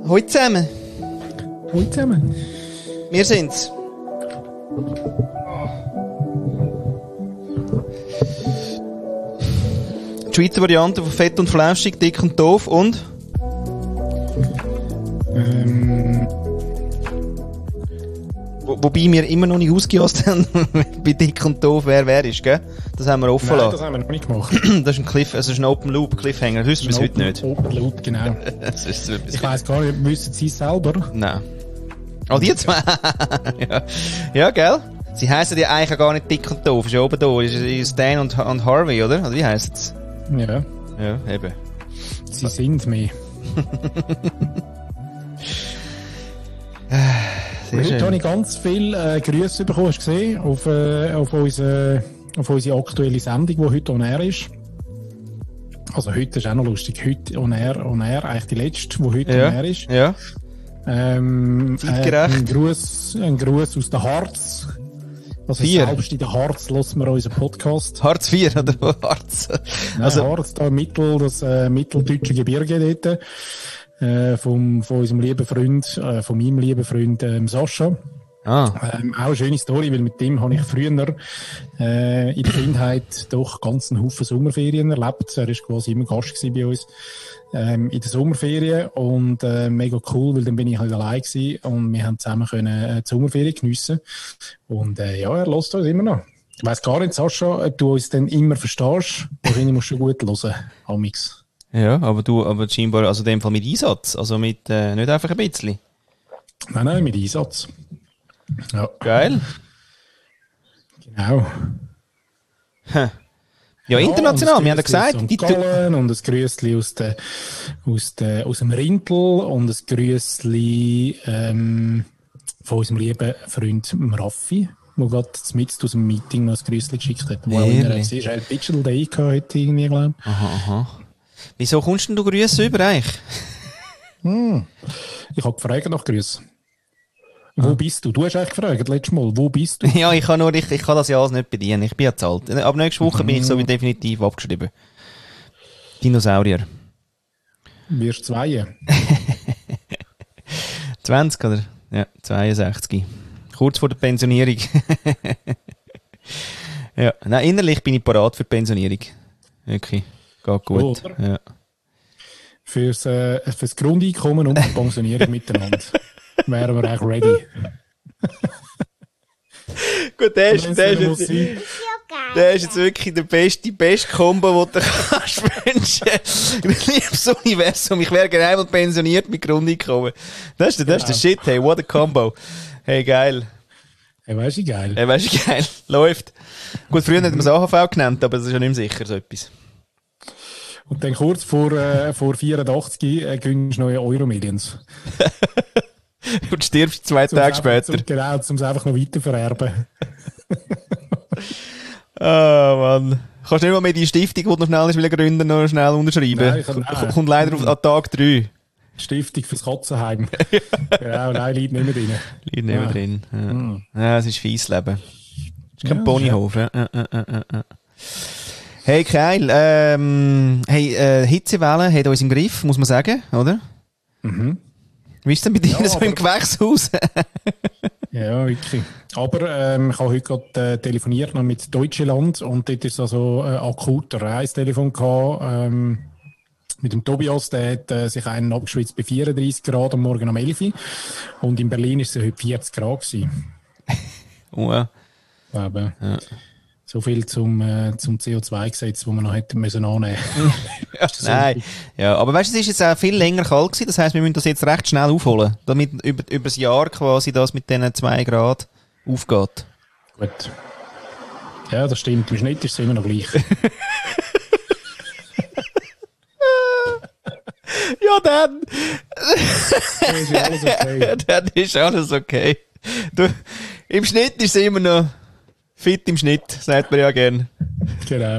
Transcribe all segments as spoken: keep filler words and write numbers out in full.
Hallo zusammen. Hallo zusammen. Wir sind's. Die Schweizer Variante von Fett und Flauschig, dick und doof und? Ähm. Wo, wobei wir immer noch nicht ausgejasst haben, bei dick und doof wer wer ist, gell? Das haben wir offen Nein, lassen. das haben wir noch nicht gemacht. Das ist ein Cliff, also ist ein Open Loop Cliffhanger. Wissen wir es heute nicht. Open Loop, genau. Das ist so etwas. Ich weiss gar nicht, wissen Sie es selber? Nein. Oh, die zwei? Ja. Ja, gell? Sie heissen ja eigentlich gar nicht dick und doof. Ist ja oben da. Ist, ist Dan und, und Harvey, oder? Oder wie heisst's? Ja. Ja, eben. Sie sind mehr. Sehr Heute schön. habe ich ganz viele äh, Grüße bekommen, hast du gesehen, auf, äh, auf, unsere, auf unsere aktuelle Sendung, die heute on air ist. Also heute ist auch noch lustig. Heute on air, on air, eigentlich die letzte, die heute Ja. on air ist. Ja. Ähm, Zeitgerecht. Äh, ein Gruß, ein Gruß aus der Harz. Also Vier. selbst in der Harz hören wir unseren Podcast. Hartz vier, oder? Hartz. Nein, Also, Harz, da Mittel, das äh, mitteldeutsche Gebirge dort. Äh, vom, von unserem lieben Freund, äh, von meinem lieben Freund ähm, Sascha. ah. Ähm, auch eine schöne Story, weil mit dem habe ich früher äh, in der Kindheit doch ganz einen Haufen Sommerferien erlebt. Er war quasi immer Gast gewesen bei uns ähm, in der Sommerferien und äh, mega cool, weil dann bin ich halt allein gewesen und wir haben zusammen können äh, die Sommerferien geniessen. Und äh, ja, er lässt uns immer noch. Ich weiss gar nicht, Sascha, ob du uns dann immer verstehst. Wahrscheinlich musst du gut hören, Amix. Ja, aber du, aber scheinbar, also in dem Fall mit Einsatz. Also mit, äh, nicht einfach ein bisschen. Nein, nein, mit Einsatz. Ja, Geil. genau. Ja, international, und wir haben ja ein Grüßli aus gesagt, Sankt die, Gallen und ein Grüßli aus, der, aus, der, aus dem Rintel und ein Grüßli ähm, von unserem lieben Freund Raffi, der gerade mit aus dem Meeting noch ein Grüßli geschickt hat. Wo auch immer er Ehrlich? war. Er hat Digital Day gehabt heute irgendwie, glaube ich. aha, aha. Wieso kommst denn du Grüße über eigentlich? Hm. Ich habe gefragt nach Grüßen. Wo bist du? Du hast eigentlich gefragt, letztes Mal. Wo bist du? Ja, ich kann nur, ich, ich kann das ja alles nicht bedienen. Ich bin ja zahlt. Ab nächste Woche bin ich so wie definitiv abgeschrieben. Dinosaurier. Wirst du zwei? zwanzig, oder? Ja, zweiundsechzig. Kurz vor der Pensionierung. Ja, nein, innerlich bin ich parat für die Pensionierung. Wirklich. Geht gut. Oder? Ja. Fürs, äh, fürs Grundeinkommen und die Pensionierung miteinander. Wären wir eigentlich ready. Gut, der ist, Wenn's der, dann ist muss jetzt, sein. der ist jetzt wirklich der beste, die beste Kombo, die du kannst wünschen. Liebes Universum, ich wäre gerne einmal pensioniert mit Grundeinkommen. Das ist der, das ist der Shit, hey, what a Combo. Hey, geil. Hey, weißt du, geil. Hey, weißt du, geil. Läuft. Gut, früher hätten wir es A H V genannt, aber das ist ja nicht mehr sicher, so etwas. Und dann kurz vor, äh, vor vierundachtzig äh, gönnst du neue Euro-Millions. Und stirbst zwei Zum's Tage einfach- später. Zum, genau, um es einfach noch weiter vererben. Ah, Mann. Kannst du nicht mal mehr die Stiftung, die du noch schnell will gründen, noch schnell unterschreiben? Nein, ich kann- nein. Kommt leider auf, an Tag drei. Stiftung fürs Katzenheim. Genau, nein, liegt nicht mehr drin. Liegt nicht mehr Ja. drin. Ja. Mhm. Ja, es ist fies Leben. Es ist kein Ja, Ponyhof. Ja. Ja, ja, ja, ja, ja. Hey, geil. Ähm, hey, äh, Hitzewelle hat uns im Griff, muss man sagen, oder? Mhm. Wie ist denn bei dir Ja, so aber- im Gewächshaus? Ja, wirklich. Aber ähm, ich habe heute gerade äh, telefoniert noch mit Deutschland und dort ist also äh, akuter Reistelefon gehabt, ähm, mit dem Tobias, der hat äh, sich einen abgeschwitzt bei vierunddreissig Grad am Morgen um elf Uhr und in Berlin ist es heute vierzig Grad gewesen. Oh, ja. Aber Ja. so viel zum, äh, zum C O zwei Gesetz, das wir noch hätten müssen annehmen. Ja, nein. Ja, aber weißt du, es ist jetzt auch viel länger kalt gewesen. Das heisst, wir müssen das jetzt recht schnell aufholen. Damit über, über das Jahr quasi das mit diesen zwei Grad aufgeht. Gut. Ja, das stimmt. Im Schnitt ist es immer noch gleich. Ja, dann. Dann ist ja alles okay. Dann ist alles okay. Du, im Schnitt ist es immer noch fit im Schnitt, sagt man ja gern. Genau.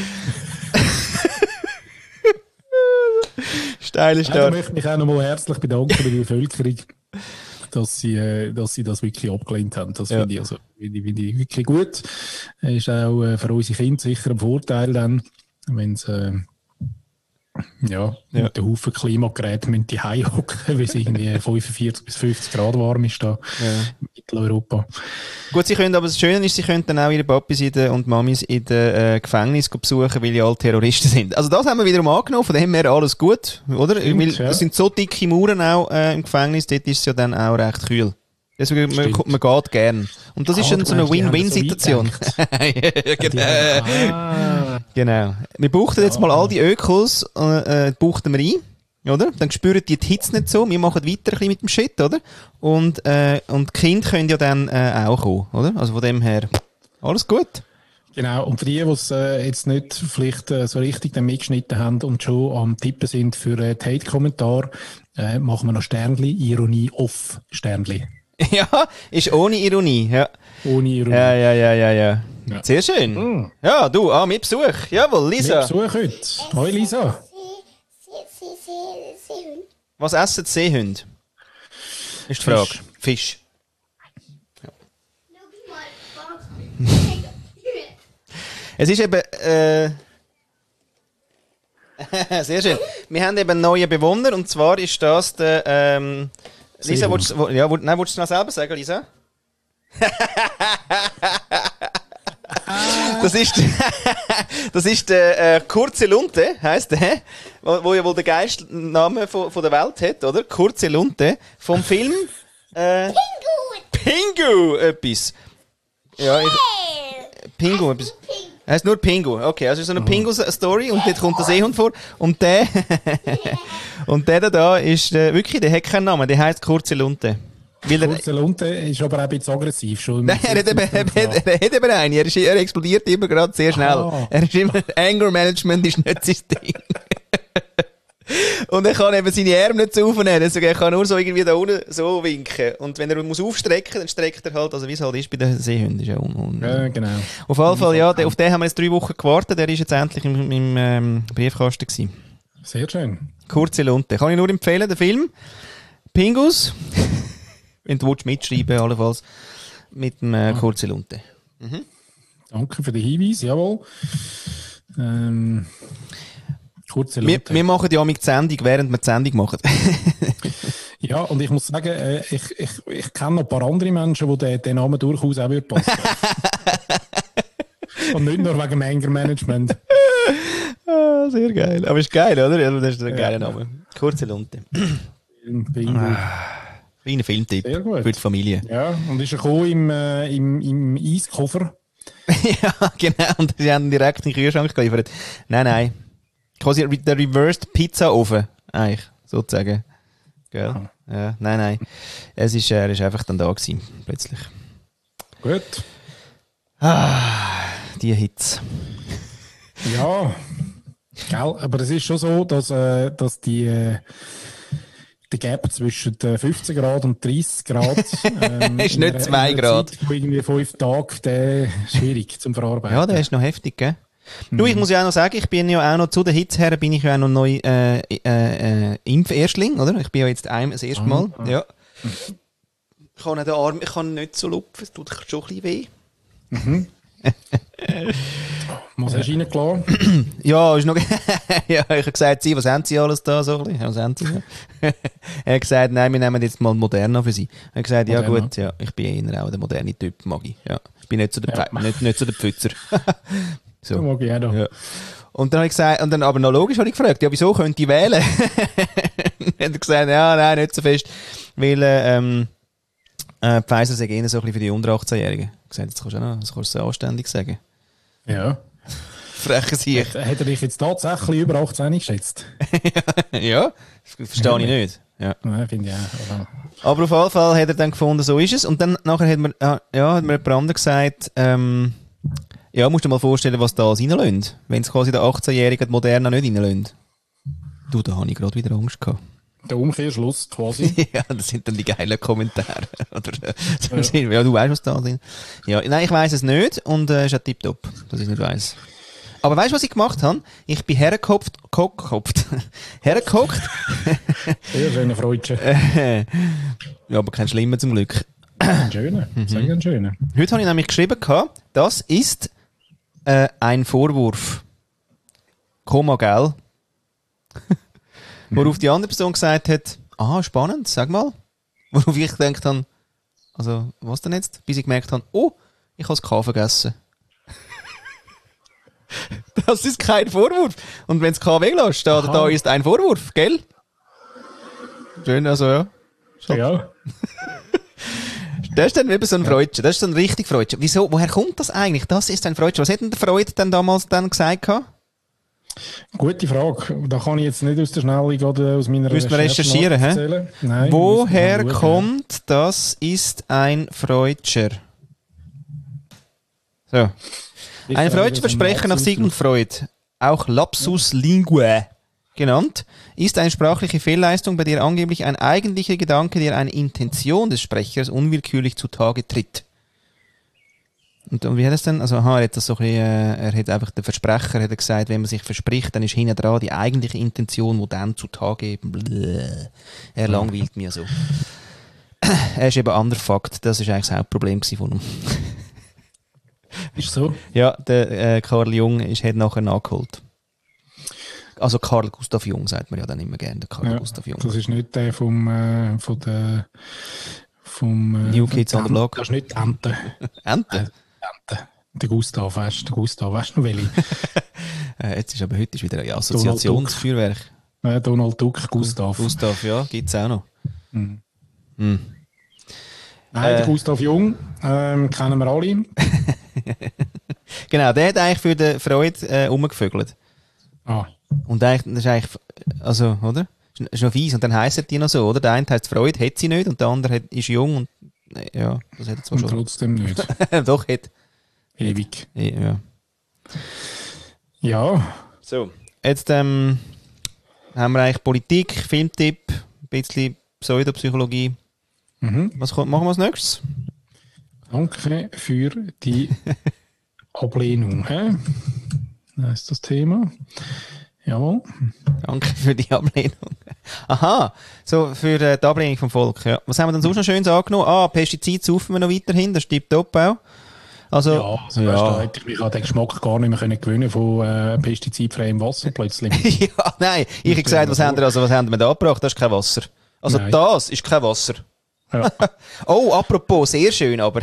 Steile Ja, da Start. möchte ich mich auch nochmal herzlich bedanken bei der Bevölkerung, dass sie, äh, dass sie das wirklich abgelehnt haben. Das Ja. finde ich, also, finde ich, finde ich wirklich gut. Ist auch äh, für unsere Kinder sicher ein Vorteil dann, wenn sie, äh, Ja, Ja. mit den Haufen Klimageräte müssen die Hause hocken, weil es irgendwie fünfundvierzig bis fünfzig Grad warm ist da in Mitteleuropa. Gut, sie können, aber das Schöne ist, sie können dann auch ihre Papis in der, und Mamis in den äh, Gefängnis besuchen, weil ja alle Terroristen sind. Also das haben wir wiederum angenommen, von dem her alles gut, oder? Stimmt, weil ja. es sind so dicke Mauern auch äh, im Gefängnis, dort ist es ja dann auch recht kühl. Deswegen, man, Stimmt. man geht gern. Und das ist Ah, dann du so eine meinst, die haben Win-Win-Situation. Die genau. haben- ah, genau. Wir buchten jetzt mal all die Ökos, äh, äh, buchten wir ein, oder? Dann spüren die die Hitze nicht so, wir machen weiter ein bisschen mit dem Shit, oder? Und, äh, und die Kinder können ja dann äh, auch kommen, oder? Also von dem her, alles gut. Genau, und für die, die es äh, jetzt nicht vielleicht äh, so richtig dann mitgeschnitten haben und schon am Tippen sind für äh, die Hate-Kommentare, äh, machen wir noch Sternli, Ironie off, Sternli. Ja, ist ohne Ironie, ja. Ohne Ironie. Ja, ja, ja, ja, ja. Ja. Sehr schön. Mm. Ja, du, ah, mit Besuch. Jawohl, Wir Lisa. besuchen heute. Hoi Lisa. Was essen die Seehunde? Ist die Frage. Fisch. Fisch. Es ist eben, äh, sehr schön. Wir haben eben einen neuen Bewohner, und zwar ist das der, ähm, Lisa, Seehund. willst, du- wo- ja, wo- nein, willst du noch selber sagen, Lisa? Das ist, das ist der äh, Kurze Lunte, heisst der, wo, wo ja wohl der geilste Name von, von der Welt hat, oder? Kurze Lunte, vom Film äh, Pingu, etwas. Ja, ich, Pingu, etwas. Er heißt nur Pingu, okay, also so eine Pingu-Story, und dort kommt der Seehund vor, und der, und der da ist äh, wirklich, der hat keinen Namen, der heisst Kurze Lunte. Weil er, Kurze Lunte ist aber auch ein bisschen aggressiv. Schon im Nein, er hat, eben, er, fünfzehnten hat, er hat eben einen. Er, ist, er explodiert immer gerade sehr schnell. Ah. Er ist immer, Anger Management ist nicht sein Ding. Und er kann eben seine Arme nicht so aufnehmen. Deswegen er kann nur so irgendwie da unten so winken. Und wenn er muss aufstrecken, dann streckt er halt, also wie es halt ist bei den Seehunden. Ist ja un, un, Ja, genau. Auf jeden Fall, ja, der, auf den haben wir jetzt drei Wochen gewartet. Der ist jetzt endlich im, im ähm, Briefkasten gewesen. Sehr schön. Kurze Lunte. Kann ich nur empfehlen, den Film. Pingus. Wenn du willst, mitschreiben, allenfalls. Mit dem äh, Kurze Lunte. Danke für den Hinweis, jawohl. Ähm, kurze Wir, Lunte. wir machen ja mit die Sendung, während wir die Sendung machen. Ja, und ich muss sagen, äh, ich, ich, ich kenne noch ein paar andere Menschen, die den, den Namen durchaus auch würde passen. Und nicht nur wegen dem Anger Management. Ah, sehr geil. Aber ist geil, oder? Also, das ist ein Ja. geiler Name. Kurze Lunte. Pingu. Kleiner Filmtipp Sehr gut. für die Familie. Ja, und ist er gekommen im, äh, im, im Eiskoffer? Ja, genau. Und sie haben ihn direkt in den Kühlschrank geliefert. Nein, nein. Quasi der Reversed Pizza-Ofen, eigentlich, sozusagen. Gell? Aha. Ja, nein, nein. Es ist, er ist einfach dann da gewesen, plötzlich. Gut. Ah, die Hitze. Ja, gell, aber es ist schon so, dass, äh, dass die, äh, der Gap zwischen äh, fünfzehn Grad und dreißig Grad ähm, Ist in nicht einer- zwei in einer Grad. Zeit von irgendwie fünf Tagen, der ist schwierig zum Verarbeiten. Ja, der ist noch heftig, gell? Du, ich muss ja auch noch sagen, ich bin ja auch noch zu der Hitze her, bin ich ja auch noch neu äh, äh, äh, Impferstling, oder? Ich bin ja jetzt einem das erste Mal. Ah. Ja. Ich kann den Arm, ich kann nicht so lupfen, es tut schon ein bisschen weh. Was hast du reingelassen? Ja, ist noch. Ja, ich habe gesagt, Sie, was haben Sie alles da? So ein bisschen? Ja, was haben Sie? Er hat gesagt, nein, wir nehmen jetzt mal Moderna für Sie. Er hat gesagt, ja Moderna. gut, ja, ich bin eher auch der moderne Typ, mag ich. Ja. Ich bin nicht so der, Ja. Pfe- nicht, nicht so der Pfützer. So so. mag ich auch noch. Ja. Und dann habe ich gesagt, und dann aber noch logisch habe ich gefragt, ja, wieso könnte ich wählen? Dann hat er gesagt, ja, nein, nicht so fest, weil äh, ähm, äh, Pfizer sei eher so ein bisschen für die unter achtzehn-Jährigen. Ich habe gesagt, das kannst du auch noch, das kannst du so anständig sagen. Ja. Frechen Sie. Hat, hat er dich jetzt tatsächlich über achtzehn geschätzt? Ja, das verstehe ich nicht. Ja. Nein, finde ich auch. Also, Aber auf jeden Fall hat er dann gefunden, so ist es. Und dann nachher hat mir, ja, ja, hat mir jemand anderes gesagt, ähm, ja, musst du dir mal vorstellen, was da alles reinlässt. Wenn es quasi der achtzehn-Jährige die Moderna nicht reinlässt. Du, da habe ich gerade wieder Angst gehabt. der Umkehrschluss quasi. Ja, das sind dann die geilen Kommentare. Oder, äh, so ja. ja, du weißt, was da drin Ja, nein, ich weiss es nicht und es äh, ist ja tipptopp, dass ich es nicht weiss. Aber weißt du, was ich gemacht habe? Ich bin hergekopft, gekopft, hergehockt. Sehr schöner Freudchen. Ja, aber kein Schlimmer zum Glück. Ein schöner, Mhm. sehr ein schöner. Heute habe ich nämlich geschrieben, gehabt, das ist äh, ein Vorwurf. Komma, gell? Worauf die andere Person gesagt hat, aha, spannend, sag mal. Worauf ich gedacht habe, also, was denn jetzt? Bis ich gemerkt habe, oh, ich habe das K vergessen. Das ist kein Vorwurf. Und wenn es K weglässt, da, da ist ein Vorwurf, gell? Schön, also ja. So. Ja. Das ist dann eben so ein Freudchen. Das ist so ein richtig Freudchen. Wieso? Woher kommt das eigentlich? Das ist ein Freudchen. Was hat denn der Freud denn damals dann gesagt? Gute Frage. Da kann ich jetzt nicht aus der Schnelle oder aus meiner Recherche recherchieren, hä? Nein, woher kommt, das ist ein Freudscher? So. Ein Freudscher Versprechen nach Sigmund Freud, auch Lapsus Linguae genannt, ist eine sprachliche Fehlleistung, bei der angeblich ein eigentlicher Gedanke, der eine Intention des Sprechers unwillkürlich zutage tritt. Und, und wie hat es denn? Also, aha, er hat das so ein bisschen, äh, er hat einfach, der Versprecher hat gesagt, wenn man sich verspricht, dann ist hinten dran die eigentliche Intention, die dann zutage eben, bleh, er langweilt mir so. Er ist eben anderer Fakt, das ist eigentlich das Hauptproblem von ihm. Ist so? Ja, der äh, Karl Jung ist, hat nachher nachgeholt. Also Karl Gustav Jung sagt man ja dann immer gerne, der Karl Ja, Gustav Jung. Das ist nicht der vom, äh, von der, vom, äh, New Kids on the Block. Das ist nicht Ente. Ente? Ente. Der Gustav, weißt du, der Gustav, weißt du noch welche? äh, jetzt ist aber heute ist wieder ein Assoziationsfeuerwerk. Äh, Donald Duck, Gustav. Gustav, ja, gibt es auch noch. Mhm. Mhm. Nein, Äh. der Gustav Jung, ähm, kennen wir alle. Genau, der hat eigentlich für den Freud äh, umgevögelt. Ah. Und eigentlich, das ist eigentlich, also, oder? Das ist noch fies. Und dann heisst die noch so, oder? Der eine heißt Freud, hat sie nicht, und der andere hat, ist jung und, äh, ja, das hat er zwar und schon. trotzdem nicht. Doch, hat. Ewig. Ja. Ja. So, jetzt, ähm, haben wir eigentlich Politik, Filmtipp, ein bisschen Pseudopsychologie. Mhm. Was kommt, machen wir als nächstes? Danke für die Ablehnung. Hä? Das ist das Thema. Jawohl. Danke für die Ablehnung. Aha, so für äh, die Ablehnung vom Volk. Ja. Was haben wir denn sonst noch Schönes angenommen? Ah, Pestizid saufen wir noch weiterhin, das stimmt top auch. Also, ja, also ja. Weißt, da hätte ich mich an den Geschmack gar nicht mehr können gewöhnen von äh, pestizidfreiem Wasser plötzlich. Ja, nein, ich habe gesagt, was haben, wir, also, was haben wir da gebracht? Das ist kein Wasser. Also nein. Das ist kein Wasser. Ja. Oh, apropos, sehr schön, aber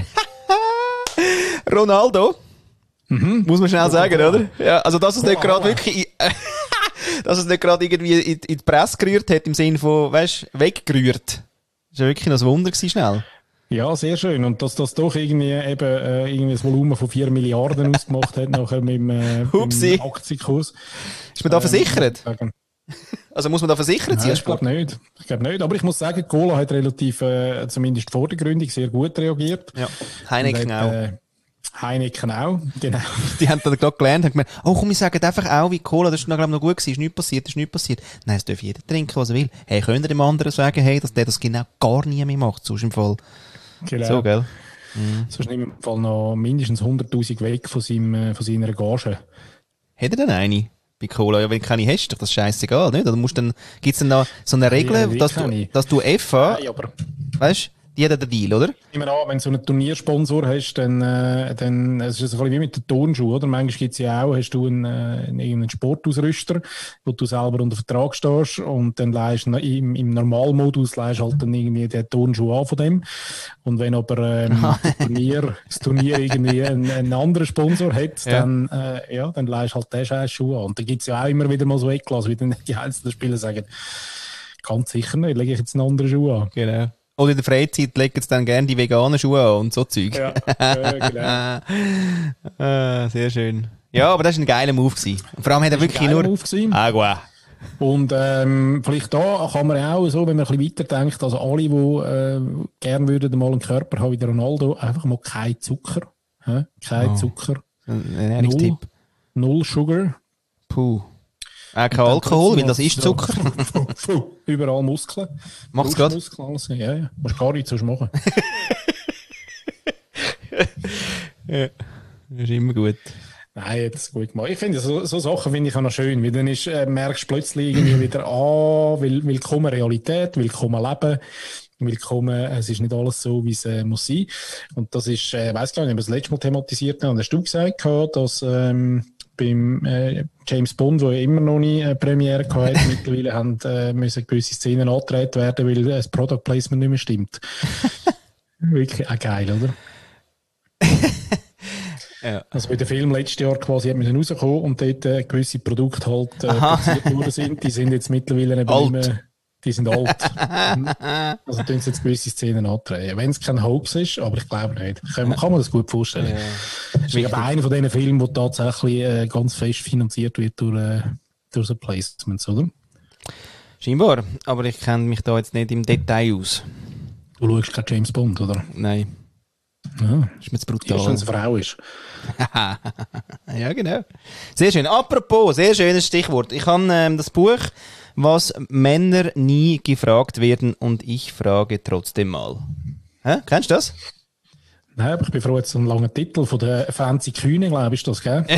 Ronaldo, mhm. muss man schnell sagen, oder? Ja, also dass es nicht gerade wirklich, dass es nicht gerade irgendwie in, in die Presse gerührt hat, im Sinne von, weißt, weggerührt. Das war wirklich noch ein Wunder gewesen, schnell. Ja, sehr schön. Und dass das doch irgendwie eben äh, irgendwie ein Volumen von vier Milliarden ausgemacht hat, nachher mit dem, äh, mit dem Aktienkurs. Ist man da ähm, versichert? Also muss man da versichert sein? Nein, ich glaube nicht. Ich glaube nicht. Aber ich muss sagen, Cola hat relativ, äh, zumindest vor der Gründung, sehr gut reagiert. Ja, Heineken hat, auch. Äh, Heineken auch, genau. Die haben dann gerade gelernt, haben gemeint, oh komm, wir sagen einfach auch wie Cola, das ist noch, glaub, noch gut gewesen, ist nichts passiert, ist nichts passiert. Nein, es darf jeder trinken, was er will. Hey, könnt ihr dem anderen sagen, hey, dass der das genau gar nie mehr macht, sonst im Fall. Genau. So, gell? Mhm. Sonst nimmt im Fall noch mindestens hunderttausend weg von, seinem, von seiner Gage. Hat er denn eine? Bei Cola, ja, wenn du keine hast, ist das scheißegal, nicht? Oder musst dann, gibt's dann noch so eine Regel, ja, dass, du, dass du F A, Nein, aber weißt, die hat den Deal, oder? Ich nehme an, wenn du so einen Turniersponsor hast, dann, äh, dann es ist es ein bisschen wie mit den Turnschuhen, oder? Manchmal gibt es ja auch, hast du einen, äh, einen Sportausrüster, wo du selber unter Vertrag stehst und dann leihst du im, im Normalmodus leihst halt dann irgendwie den Turnschuh an von dem. Und wenn aber ähm, das, Turnier, das Turnier irgendwie einen, einen anderen Sponsor hat, ja. dann, äh, ja, dann leihst du halt den scheiß Schuh an. Und dann gibt es ja auch immer wieder mal so Eklas, wie dann die einzelnen Spieler sagen, ganz sicher nicht, lege ich jetzt einen anderen Schuh an. Genau. Oder in der Freizeit legen sie dann gerne die veganen Schuhe an und so Zeug. Ja, ja genau. ah, sehr schön. Ja, aber das war ein geiler Move gewesen. Vor allem hat er wirklich nur... Agua. Und ähm, vielleicht da kann man auch so, wenn man ein bisschen weiterdenkt, also alle, die äh, gerne würden mal einen Körper haben wie der Ronaldo, einfach mal kein Zucker. Hä? Kein oh. Zucker. Ein Ernährungstipp. Null, null Sugar. Puh. Auch kein Alkohol, weil das ist Zucker. Überall Muskeln. Macht's gerade? Muskeln, alles. Ja, ja. Musst gar nichts sonst machen. Ja, das ist immer gut. Nein, jetzt gut gemacht. Ich finde, so, so Sachen finde ich auch noch schön, weil dann ist, äh, merkst du plötzlich irgendwie wieder, ah, will, willkommen Realität, willkommen Leben, willkommen, es ist nicht alles so, wie es äh, muss sein. Und das ist, äh, weiss gar nicht, ob wir das letzte Mal thematisiert haben, hast du gesagt, dass, ähm, beim äh, James Bond, der immer noch nie eine Premiere hatte. Mittlerweile haben, äh, müssen gewisse Szenen angedreht werden, weil das Product Placement nicht mehr stimmt. Wirklich auch geil, oder? Ja. Also weil der Film letztes Jahr quasi hat müssen rauskommen und dort äh, gewisse Produkte halt äh, produziert worden sind, die sind jetzt mittlerweile eben nicht mehr, die sind alt. Also tun sie jetzt gewisse Szenen andrehen. Wenn es kein Hoax ist, aber ich glaube nicht. Kann, kann man das gut vorstellen. Ja. Das ist aber einer von diesen Filmen, der tatsächlich äh, ganz fest finanziert wird durch, äh, durch so Placements, oder? Scheinbar, aber ich kenne mich da jetzt nicht im Detail aus. Du schaust kein James Bond, oder? Nein. Ja. Ist mir zu brutal. Erst wenn es eine Frau ist. Ja, genau. Sehr schön. Apropos, sehr schönes Stichwort. Ich habe ähm, das Buch, was Männer nie gefragt werden und ich frage trotzdem mal. Hä? Kennst du das? Nein, aber ich bin froh, jetzt so einen langen Titel von der Fancy Kühne, glaube ich, ist das, gell?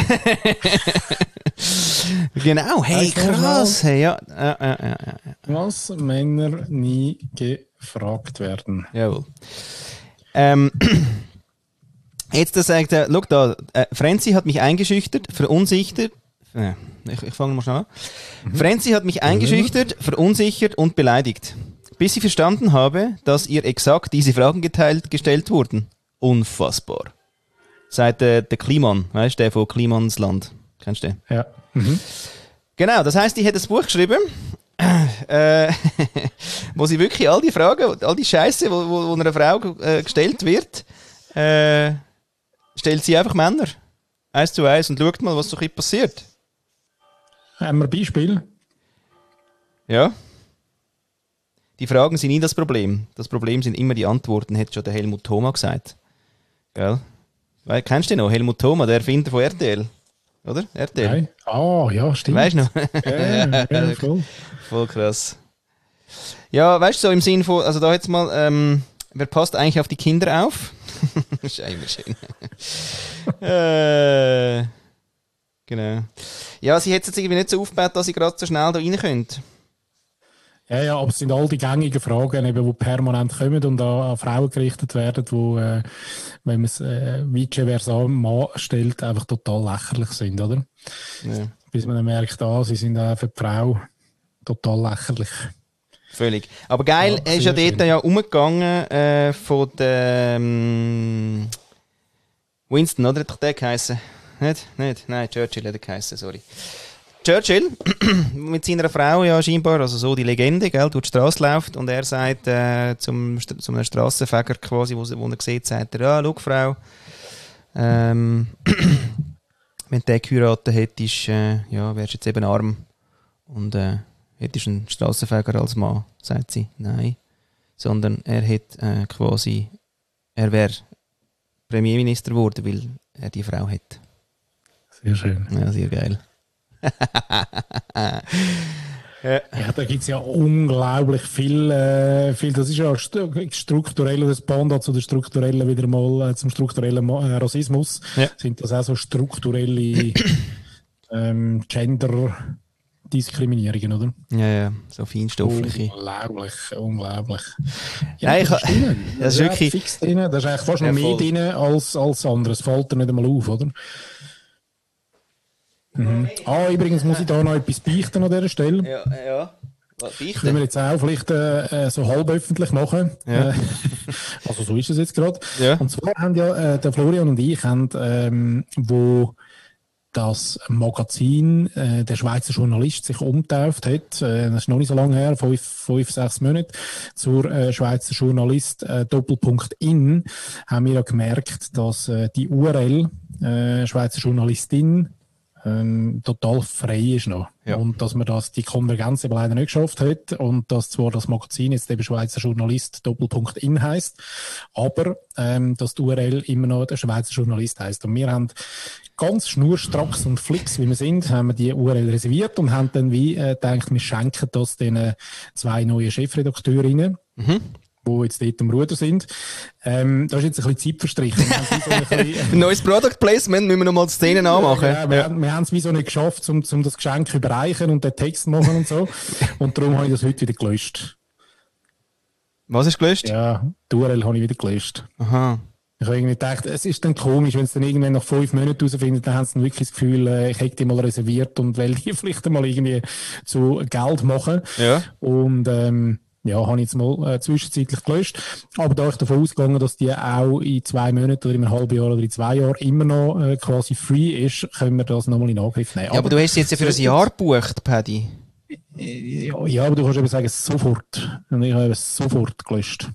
Genau, hey, krass. Hey, ja. Ja, ja, ja, ja. Was Männer nie gefragt werden. Jawohl. Ähm, jetzt sagt er, schau da, äh, Frenzy hat mich eingeschüchtert, verunsichert, äh, ich, ich fange mal schnell an. Mhm. Frenzy hat mich eingeschüchtert, verunsichert und beleidigt, bis ich verstanden habe, dass ihr exakt diese Fragen geteilt, gestellt wurden. Unfassbar. Seit äh, der Kliman, weißt du, der von Klimans Land. Kennst du den? Ja. Mhm. Genau, das heisst, ich hätte das Buch geschrieben, äh, wo sie wirklich all die Fragen, all die Scheiße, wo, wo, wo einer Frau äh, gestellt wird, äh, stellt sie einfach Männer. Eins zu eins und schaut mal, was so ein bisschen passiert. Haben wir ein Beispiel? Ja. Die Fragen sind nie das Problem. Das Problem sind immer die Antworten, hat schon der Helmut Thoma gesagt. Gell? Weil, kennst du den noch? Helmut Thoma, der Erfinder von R T L. Oder? R T L. Nein. Ah, ja, stimmt. Weißt du noch? Ja, ja, voll. Voll krass. Ja, weißt du, so im Sinn von, also da jetzt mal, ähm, wer passt eigentlich auf die Kinder auf? Das ist immer schön. äh, genau. Ja, sie hat es jetzt irgendwie nicht so aufgebaut, dass sie gerade so schnell da rein könnt. Ja, ja, aber es sind all die gängigen Fragen, eben, die permanent kommen und an, an Frauen gerichtet werden, die, äh, wenn man es äh, vice versa Mann stellt, einfach total lächerlich sind, oder? Ja. Bis man dann merkt, ah, sie sind auch für die Frau total lächerlich. Völlig. Aber geil, ja, er ist ja dort ja umgegangen äh, von dem Winston, oder? Hat doch der geheißen? Nicht? Nicht? Nein, Churchill hat er geheißen, sorry. Churchill mit seiner Frau ja scheinbar, also so die Legende, gell, durch die Straße läuft und er sagt äh, zum, zum einem Strassenfeger quasi, wo, wo er sieht, sagt er, ja, schau Frau, ähm, wenn du den geheiratet hättest, äh, ja, wärst du jetzt eben arm und äh, hättest einen Strassenfeger als Mann, sagt sie, nein, sondern er hätte äh, quasi, er wäre Premierminister geworden, weil er die Frau hat. Sehr schön. Ja, sehr geil. Ja. Ja, da gibt es ja unglaublich viel, äh, viel. Das ist ja strukturell, das Pendant zu der strukturellen, wieder mal äh, zum strukturellen äh, Rassismus. Ja. Sind das auch so strukturelle ähm, Gender-Diskriminierungen, oder? Ja, ja, so feinstoffliche. Unglaublich, unglaublich. Ja, ja, das, ich, ist das ist wirklich fix drin. Das ist eigentlich fast noch ja, mehr drin als, als anderes. Fällt dir nicht einmal auf, oder? Mhm. Ah, übrigens muss ich da noch etwas beichten an dieser Stelle. Ja, ja. Was beichten? Können wir jetzt auch vielleicht äh, so halb öffentlich machen. Ja. Äh, also so ist es jetzt gerade. Ja. Und zwar haben ja äh, der Florian und ich, haben, ähm, wo das Magazin äh, der Schweizer Journalist sich umgetauft hat, äh, das ist noch nicht so lange her, fünf, fünf sechs Monate, zur äh, Schweizer Journalist äh, Doppelpunkt in, haben wir ja gemerkt, dass äh, die U R L äh, Schweizer Journalistin Ähm, total frei ist noch. Ja. Und dass man das, die Konvergenz eben leider nicht geschafft hat und dass zwar das Magazin jetzt eben Schweizer Journalist Doppelpunkt in heisst, aber ähm, dass die U R L immer noch der Schweizer Journalist heisst. Und wir haben ganz schnurstracks und flix, wie wir sind, haben wir die U R L reserviert und haben dann wie äh, gedacht, wir schenken das den zwei neuen Chefredakteurinnen. Mhm. Die jetzt dort am Ruder sind. Ähm, da ist jetzt ein bisschen Zeit verstrichen. So ein bisschen, neues Product Placement, müssen wir noch mal die Szenen anmachen. Ja, wir, ja. wir haben es wie so nicht geschafft, um, um das Geschenk zu überreichen und den Text zu machen und so. Und darum habe ich das heute wieder gelöscht. Was ist gelöscht? Ja, die U R L habe ich wieder gelöscht. Aha. Ich habe irgendwie gedacht, es ist dann komisch, wenn es dann irgendwann nach fünf Monaten herausfindet, dann haben sie dann wirklich das Gefühl, äh, ich hätte die mal reserviert und will die vielleicht mal irgendwie zu Geld machen. Ja. Und ähm, ja, habe ich jetzt mal äh, zwischenzeitlich gelöscht. Aber da ich davon ausgegangen, dass die auch in zwei Monaten oder in einem halben Jahr oder in zwei Jahren immer noch äh, quasi free ist, können wir das nochmal in Angriff nehmen. Ja, aber, aber du hast jetzt ja für ein Jahr gebucht, Paddy. Ja, ja, aber du kannst eben sagen, sofort. Und ich habe eben sofort gelöscht.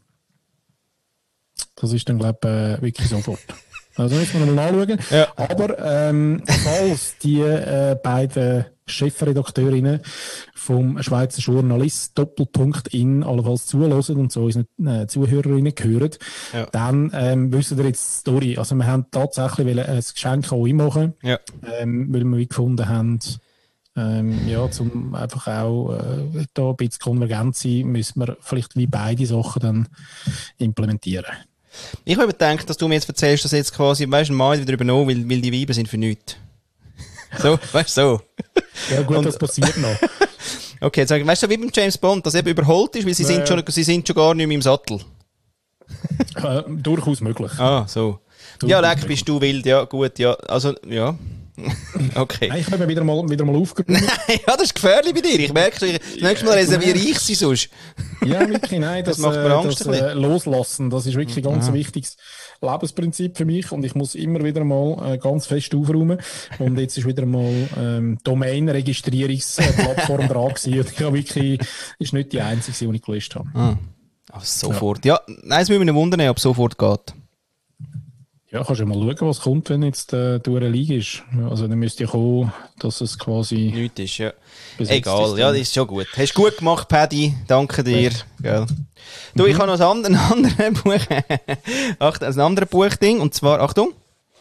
Das ist dann, glaube ich, äh, wirklich sofort. Also müssen wir nochmal nachschauen. Ja. Aber ähm, falls die äh, beiden Chefredakteurinnen vom Schweizer Journalist Doppelpunkt in allenfalls zuhören und so unseren äh, Zuhörerinnen gehören, ja. dann ähm, wissen wir jetzt die Story. Also wir haben tatsächlich ein Geschenk an euch machen, ja. ähm, weil wir gefunden haben, ähm, ja, zum einfach auch äh, da ein bisschen konvergent sein, müssen wir vielleicht wie beide Sachen dann implementieren. Ich habe gedacht, dass du mir jetzt erzählst, dass jetzt quasi, weißt du, mal wieder übernommen, weil, weil die Weiber sind für nichts. So, weißt du, so. Ja gut, und, das passiert noch. Okay, jetzt sag ich, weißt du, wie beim James Bond, dass eben überholt ist, weil sie, äh, sind, schon, sie sind schon gar nicht mehr im Sattel. äh, durchaus möglich. Ah, so. Durchaus ja, leck, möglich. bist du wild, ja, gut, ja, also, ja. Okay. Nein, ich habe wieder mal, wieder mal aufgeräumt. Ja, das ist gefährlich bei dir. Ich merke schon, das nächste Mal reserviere ich sie sonst. Ja, wirklich, nein. Das, das macht mir Angst. Das, äh, Loslassen, das ist wirklich ganz ein wichtiges Lebensprinzip für mich und ich muss immer wieder mal äh, ganz fest aufräumen. Und jetzt ist wieder mal ähm, Domain-Registrierungsplattform dran gewesen und ich habe wirklich, ist nicht die einzige, die ich gelöscht habe. Ah. Ach, sofort. Ja, ja nein, es würde mich wundern, ob es sofort geht. Ja, kannst du mal schauen, was kommt, wenn jetzt äh, durch eine Liga ist. Also dann müsste ja kommen, dass es quasi... Nichts ist, ja. Egal, ist ja, das ist schon gut. Hast du gut gemacht, Paddy. Danke dir. Ja. Du, mhm. ich habe noch ein anderes Buch. Achtung, ein anderes Buchding. Und zwar, Achtung.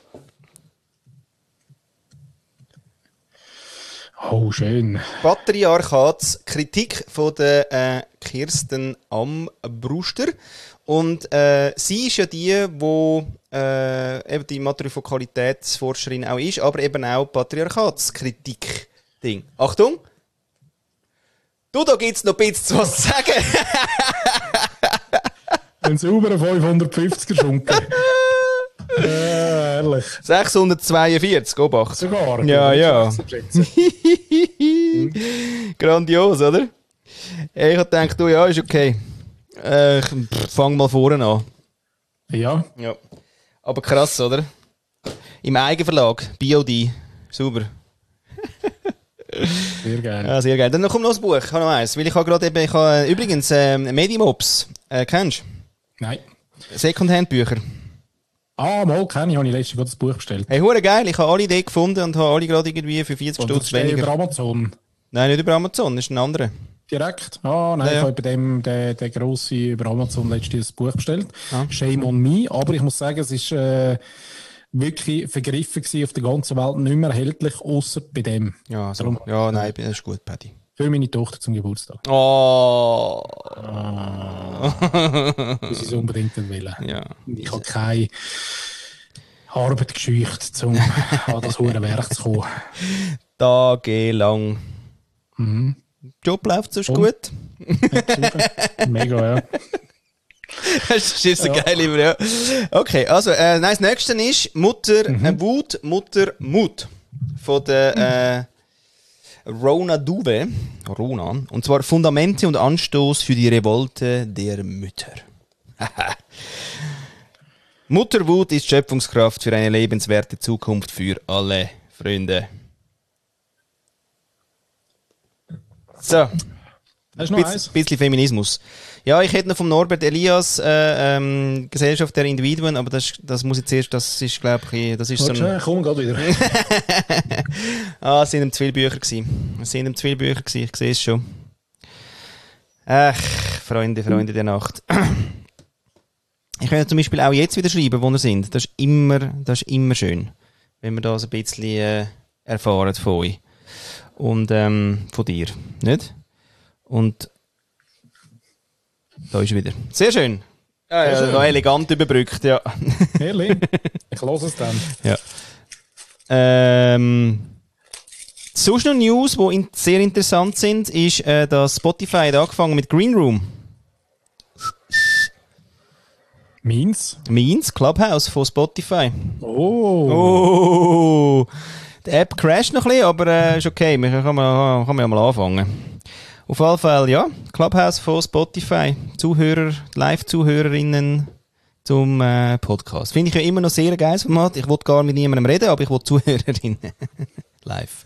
Oh, schön. Patriarchats Kritik von der äh, Kirsten Ambruster. Und äh, sie ist ja die, die äh, eben die Matrifokalitätsforscherin auch ist, aber eben auch Patriarchatskritik-Ding. Achtung! Du, da gibt's noch ein bisschen was zu sagen. Ein sauberer fünfhundertfünfziger Schunken. äh, ehrlich. sechshundertzweiundvierzig, Obacht. Sogar. Ja, ja. Grandios, oder? Ich habe gedacht, du, ja, ist okay. Äh, fang mal vorne an. Ja. Ja. Aber krass, oder? Im Eigenverlag, B O D. Super. Sehr geil. Ja, sehr geil. Dann noch kommt noch das Buch. Ich habe noch eins. Weil ich habe gerade eben, ich habe, übrigens, äh, Medimops. Äh, kennst du? Nein. Secondhand-Bücher. Ah, mal kenne ich, habe ich letztens gerade das Buch bestellt. Hey, hure geil. Ich habe alle Ideen gefunden und habe alle gerade irgendwie für vierzig Stutz weniger. Über Amazon? Nein, nicht über Amazon, das ist ein anderer. Direkt? Ah, nein, ja, ja. Ich habe bei dem, der, der grosse über Amazon letztens das Buch bestellt. Ah. Shame on me. Aber ich muss sagen, es ist, äh, wirklich vergriffen gewesen, auf der ganzen Welt, nicht mehr erhältlich, außer bei dem. Ja, so. Darum, ja, nein, das ist gut, Paddy. Für meine Tochter zum Geburtstag. Oh! Ah. Das ist unbedingt ein Wille. Ja. Ich habe keine Arbeit gescheucht, um an das hohe Werk zu kommen. Tagelang. Mhm. Job läuft sonst gut? Ja, mega, ja. Das ist so ja. Geil immer, ja. Okay, also, äh, nein, das nächste ist Mutter mhm. äh, Wut, Mutter Mut. Von der äh, Rona Duve. Rona. Und zwar Fundamente und Anstoß für die Revolte der Mütter. Mutterwut ist Schöpfungskraft für eine lebenswerte Zukunft für alle Freunde. So. Hast du noch eins? Ein bisschen Feminismus. Ja, ich hätte noch vom Norbert Elias äh, ähm, Gesellschaft der Individuen, aber das, das muss jetzt erst, das ist, glaube ich, das ist okay, so ein... komm, gerade wieder. Ah, es sind ihm zu viele Bücher gewesen. Es sind ihm zu viele Bücher gewesen, ich sehe es schon. Ach, Freunde, Freunde der Nacht. Ich könnte zum Beispiel auch jetzt wieder schreiben, wo wir sind. Das ist immer, das ist immer schön, wenn wir das ein bisschen äh, erfahren von euch. Und ähm, von dir, nicht? Und da ist er wieder. Sehr schön. Ja, ja, schön. Noch elegant überbrückt, ja. Ehrlich? Ich lasse es dann. Ja. Ähm, sonst noch News, die in- sehr interessant sind, ist, äh, dass Spotify hat angefangen mit Green Room. Meins? Meins, Clubhouse von Spotify. Oh! Oh! Die App crasht noch ein bisschen, aber äh, ist okay. Wir können, mal, können wir ja mal anfangen. Auf jeden Fall, ja. Clubhouse von Spotify. Zuhörer, Live-Zuhörerinnen zum äh, Podcast. Finde ich ja immer noch sehr ein geiles Format. Ich will gar mit niemandem reden, aber ich will Zuhörerinnen. Live.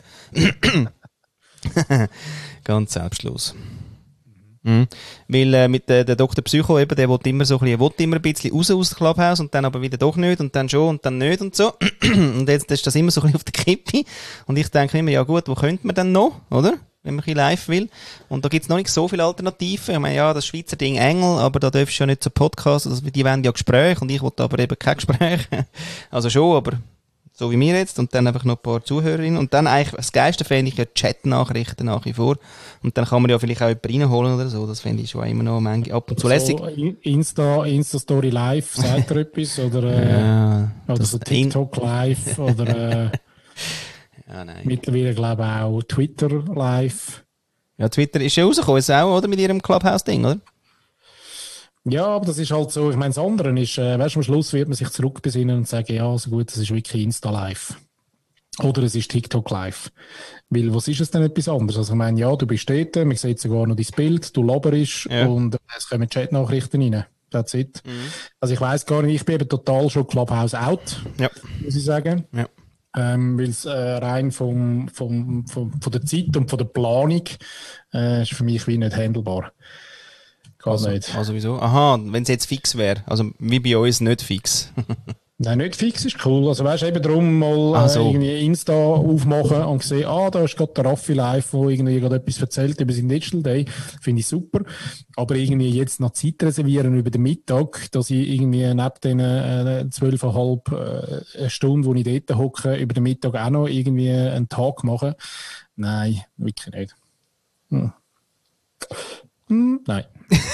Ganz selbstlos. Mhm. Weil äh, mit äh, der Doktor Psycho eben, der will immer so ein bisschen, will immer ein bisschen raus aus dem Clubhouse und dann aber wieder doch nicht und dann schon und dann nicht und so. Und jetzt ist das immer so ein bisschen auf der Kippe. Und ich denke immer, ja gut, wo könnte man denn noch, oder? Wenn man ein bisschen live will. Und da gibt es noch nicht so viele Alternativen. Ich meine, ja, das Schweizer Ding Engel, aber da darfst du ja nicht so Podcasts, also die wollen ja Gespräche und ich will aber eben kein Gespräch. Also schon, aber so wie mir jetzt und dann einfach noch ein paar Zuhörerinnen und dann eigentlich, das Geilste fände ich ja Chat-Nachrichten nach wie vor und dann kann man ja vielleicht auch jemanden reinholen oder so, das fände ich schon immer noch manchmal ab und zu lässig. So, Insta, Insta-Story Live, sagt er etwas? Oder, äh, ja, oder so TikTok Live oder äh, ja, nein. Mittlerweile glaube ich auch Twitter Live. Ja, Twitter ist ja rausgekommen, ist auch, oder, mit ihrem Clubhouse-Ding, oder? Ja, aber das ist halt so, ich meine, das andere ist, äh, weißt du, am Schluss wird man sich zurückbesinnen und sagen, ja, so gut, das ist wirklich Insta Live. Oder es ist TikTok Live. Weil, was ist es denn etwas anderes? Also, ich meine, ja, du bist dort, man sieht sogar noch dein Bild, du laberst ja. und es kommen Chat-Nachrichten rein. That's it. Mhm. Also, ich weiss gar nicht, ich bin eben total schon Clubhouse out, ja. muss ich sagen. Ja. Ähm, weil es äh, rein vom, vom, vom, von der Zeit und von der Planung äh, ist für mich wie nicht handelbar. Geht also, nicht. Also wieso? Aha, wenn es jetzt fix wäre. Also wie bei uns nicht fix. Nein, nicht fix ist cool. Also weißt du, eben darum mal äh, so. irgendwie Insta aufmachen und sehen, ah, da ist gerade der Raffi live, der irgendwie gerade etwas erzählt über seinen Digital Day. Finde ich super. Aber irgendwie jetzt noch Zeit reservieren über den Mittag, dass ich irgendwie neben den äh, zwölfeinhalb äh, Stunden, wo ich dort hocke, über den Mittag auch noch irgendwie einen Tag mache. Nein, wirklich nicht. Hm. Hm, nein.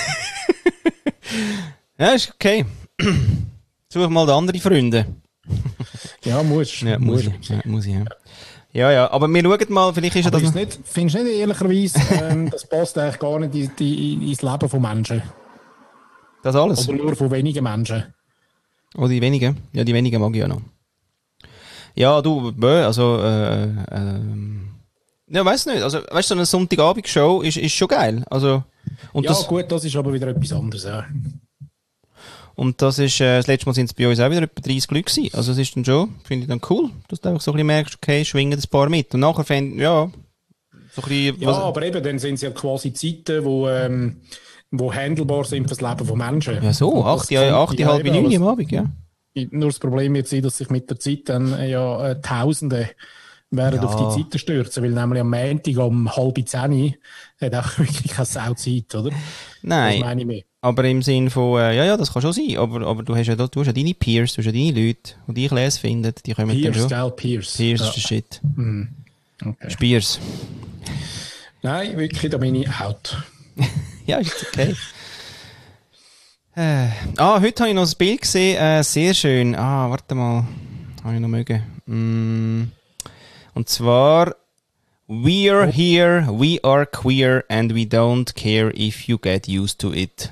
Ja, ist okay. Such mal andere Freunde. Ja, muss. Ja, muss, muss ich. Ja, muss ich, ja. Ja, ja, aber wir schauen mal, vielleicht ist ja das... Nicht, findest du nicht ehrlicherweise, ähm, das passt eigentlich gar nicht in, in, ins Leben von Menschen? Das alles? Oder nur von wenigen Menschen? Oh, die wenigen? Ja, die wenigen mag ich ja noch. Ja, du, also, äh, äh, ja, weiss nicht, also, weißt du, so eine Sonntagabendshow ist, ist schon geil, also... Und ja, das, gut, das ist aber wieder etwas anderes, ja. Und das ist, äh, das letzte Mal sind es bei uns auch wieder etwa dreißig Leute gewesen. Also es ist dann schon, finde ich dann cool, dass du einfach so ein bisschen merkst, okay, schwingen das Paar mit. Und nachher fände, ja, so ein bisschen... Ja, aber eben, dann sind es ja quasi Zeiten, wo, ähm, wo handelbar sind für das Leben von Menschen. Ja so, acht, ja, acht, halb neun am Abend, ja. Nur das Problem wird sein, dass sich mit der Zeit dann äh, ja äh, Tausende werden ja. auf die Zeiten stürzen, weil nämlich am Montag um halb zehn hat auch wirklich keine Sauzeit, oder? Nein. Das meine ich mehr. Aber im Sinn von, äh, ja, ja, das kann schon sein, aber, aber du hast ja, du hast ja deine Peers, du hast ja deine Leute, die dich lesen finden, die kommen Peers, dann schon. gell, Peers. Peers ja. ist Shit. Mm. Okay. Spears. Nein, wirklich, da bin ich out. Ja, ist okay. äh, ah, heute habe ich noch ein Bild gesehen, äh, sehr schön. Ah, warte mal, habe ich noch mögen. Mm. Und zwar... We're here, we are queer, and we don't care if you get used to it.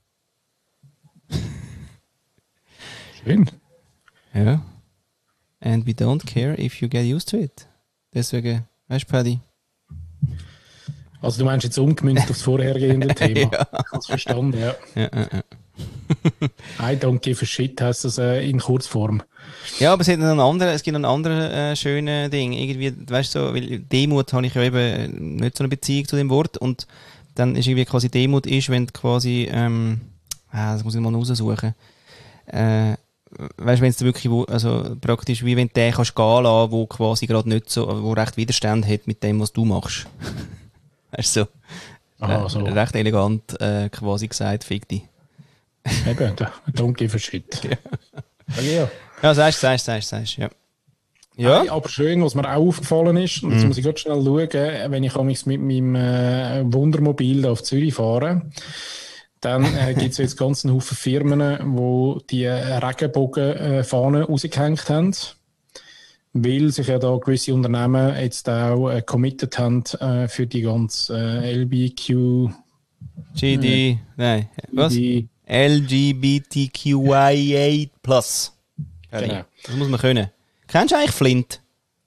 Schön. Ja. And we don't care if you get used to it. Deswegen, weißt du, Paddy? Also du meinst jetzt umgemünzt aufs vorhergehende Thema? Ja. Ich habe es verstanden, ja. Ja, ja, ja. I don't give a shit heisst das äh, in Kurzform. Ja, aber es, hat noch einen anderen, es gibt noch einen anderen äh, schönen Ding. Irgendwie, weißt du, so, weil Demut habe ich ja eben nicht so eine Beziehung zu dem Wort. Und dann ist irgendwie quasi Demut ist, wenn du quasi, ähm, ah, das muss ich mal raussuchen. Äh, weißt du, wenn es wirklich, wo, also praktisch wie wenn du den kannst gehen lassen, wo quasi gerade nicht so, wo recht Widerstand hat mit dem, was du machst. Weißt du, so. Aha, so. Recht elegant äh, quasi gesagt, fick dich. Eben, don't give a shit. Ja. Okay, ja. Ja, sagst, sagst, sagst, sagst, ja. Ja. Nein, aber schön, was mir auch aufgefallen ist, und jetzt mm. muss ich gerade schnell schauen, wenn ich mit meinem äh, Wundermobil auf Zürich fahre, dann äh, gibt es jetzt ganz einen Haufen Firmen, die die Regenbogenfahnen rausgehängt haben, weil sich ja da gewisse Unternehmen jetzt auch äh, committed haben äh, für die ganze äh, L B Q... G D, äh, nein, was? L G B T Q I A plus. Genau. Das muss man können. Kennst du eigentlich Flint?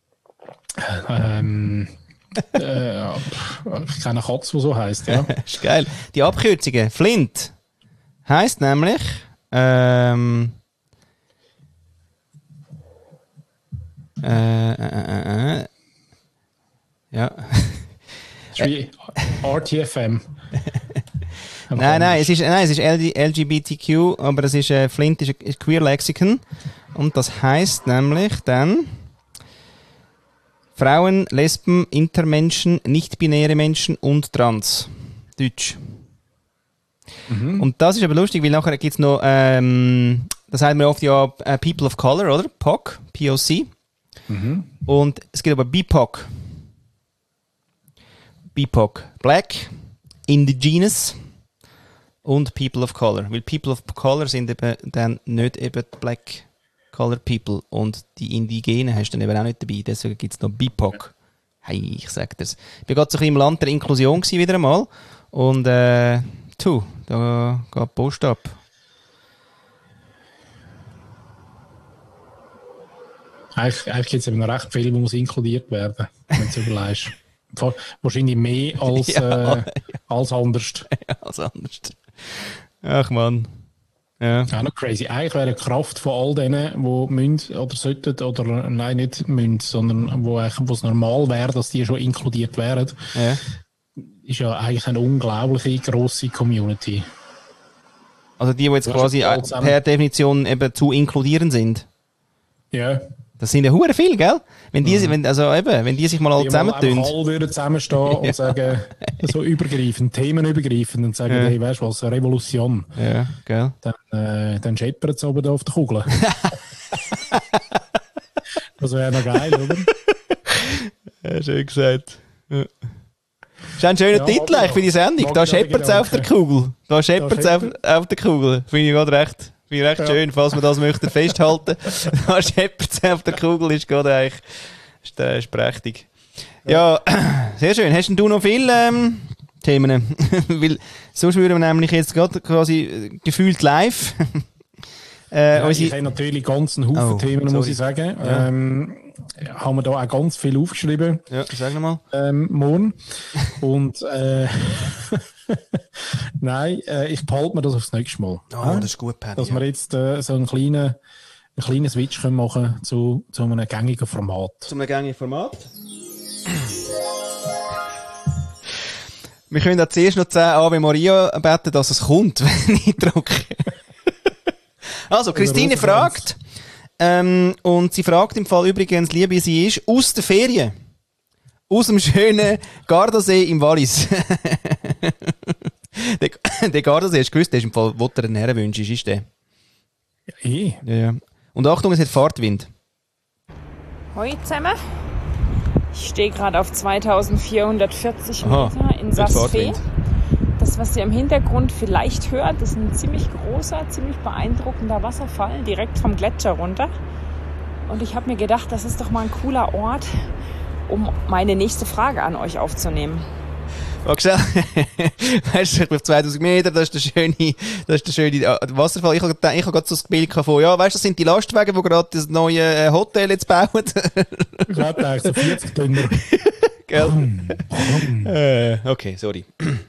Ähm, äh, ja, ich kenne eine Katze, die so heisst, ja. Ist geil. Die Abkürzungen. Flint heisst nämlich ähm, äh, äh, äh, ja. Das ist wie R T F M. Nein, nein, es ist, nein, es ist L G B T Q, aber es ist, äh, Flint ist ein Queer Lexikon. Und das heisst nämlich dann Frauen, Lesben, Intermenschen, nicht-binäre Menschen und Trans. Deutsch. Mhm. Und das ist aber lustig, weil nachher gibt es noch, ähm, das sagt man oft ja, äh, People of Color, oder? P O C, P O C. Mhm. Und es gibt aber B P O C. B P O C. Black, Indigenous und People of Color. Weil People of Color sind eben dann nicht eben Black Colored People und die Indigenen hast du dann eben auch nicht dabei. Deswegen gibt es noch B P O C. Hey, ich sag das. Ich war gerade so ein bisschen im Land der Inklusion gewesen, wieder einmal. Und äh, tu, da geht die Post ab. Eigentlich, eigentlich gibt es eben noch recht viel, die muss inkludiert werden, wenn du es überlegst. Wahrscheinlich mehr als, ja, äh, als anders. Ja, als anders. Ach man. Ja. Auch noch crazy. Eigentlich wäre die Kraft von all denen, die müssen oder sollten, oder nein, nicht müssen, sondern wo es normal wäre, dass die schon inkludiert wären, ja. Ist ja eigentlich eine unglaubliche grosse Community. Also die, die jetzt quasi per Definition eben zu inkludieren sind. Ja. Das sind ja hure viel, gell? Wenn die, mhm. wenn, also eben, wenn die sich mal alle zusammentun. Wenn alle würden zusammenstehen und ja. sagen, so übergreifend, themenübergreifend und sagen, ja. hey, weißt du was, Revolution. Ja, gell? Dann, äh, dann scheppert es oben da auf der Kugel. Das wäre noch geil, oder? Ja, schön gesagt. Ja. Das ist ein schöner ja, Titel eigentlich für die Sendung. Da scheppert es auf der Kugel. Da scheppert es auf, auf der Kugel. Finde ich gerade recht. Finde ich recht ja. schön, falls wir das möchten festhalten. Da scheppert es auf der Kugel, ist gerade eigentlich ist, äh, ist prächtig. Ja. ja, sehr schön. Hast denn du noch viele ähm, Themen? Weil sonst würden wir nämlich jetzt gerade quasi gefühlt live. äh, ja, unsere... Ich habe natürlich ganz einen Haufen oh, Themen, sorry. Muss ich sagen. Ja. Ähm, haben wir da auch ganz viel aufgeschrieben. Ja, sag nochmal. Ähm, morgen. Und äh, nein, äh, ich behalte mir das aufs nächste Mal. Oh, ja? Das ist gut, Paddy. Dass ja. wir jetzt äh, so einen kleinen, einen kleinen Switch können machen zu, zu einem gängigen Format. Zu einem gängigen Format? Wir können da zuerst noch zehn Ave Maria beten, dass es kommt, wenn ich drücke. Also, Christine fragt, ähm, und sie fragt im Fall übrigens, liebe sie ist, aus der Ferien. Aus dem schönen Gardasee im Wallis. der, der Gardasee, hast du gewusst, der ist im Fall, wo der einen Herrenwunsch ist, ist der. Ja, eh. Ja, ja. Und Achtung, es hat Fahrtwind. Hoi zusammen. Ich stehe gerade auf zweitausendvierhundertvierzig Meter Aha, in Saas-Fee. Das, was ihr im Hintergrund vielleicht hört, ist ein ziemlich großer, ziemlich beeindruckender Wasserfall direkt vom Gletscher runter. Und ich habe mir gedacht, das ist doch mal ein cooler Ort, um meine nächste Frage an euch aufzunehmen. Okay. Weißt du, ich bin auf zweitausend Meter, das ist der schöne, das ist der schöne Wasserfall. Ich habe ich hab gerade so das Bild von, ja, weißt du, das sind die Lastwagen, die gerade das neue Hotel jetzt bauen. Ich glaube, da ist so vierzig Tonnen. Gell? äh, okay, sorry.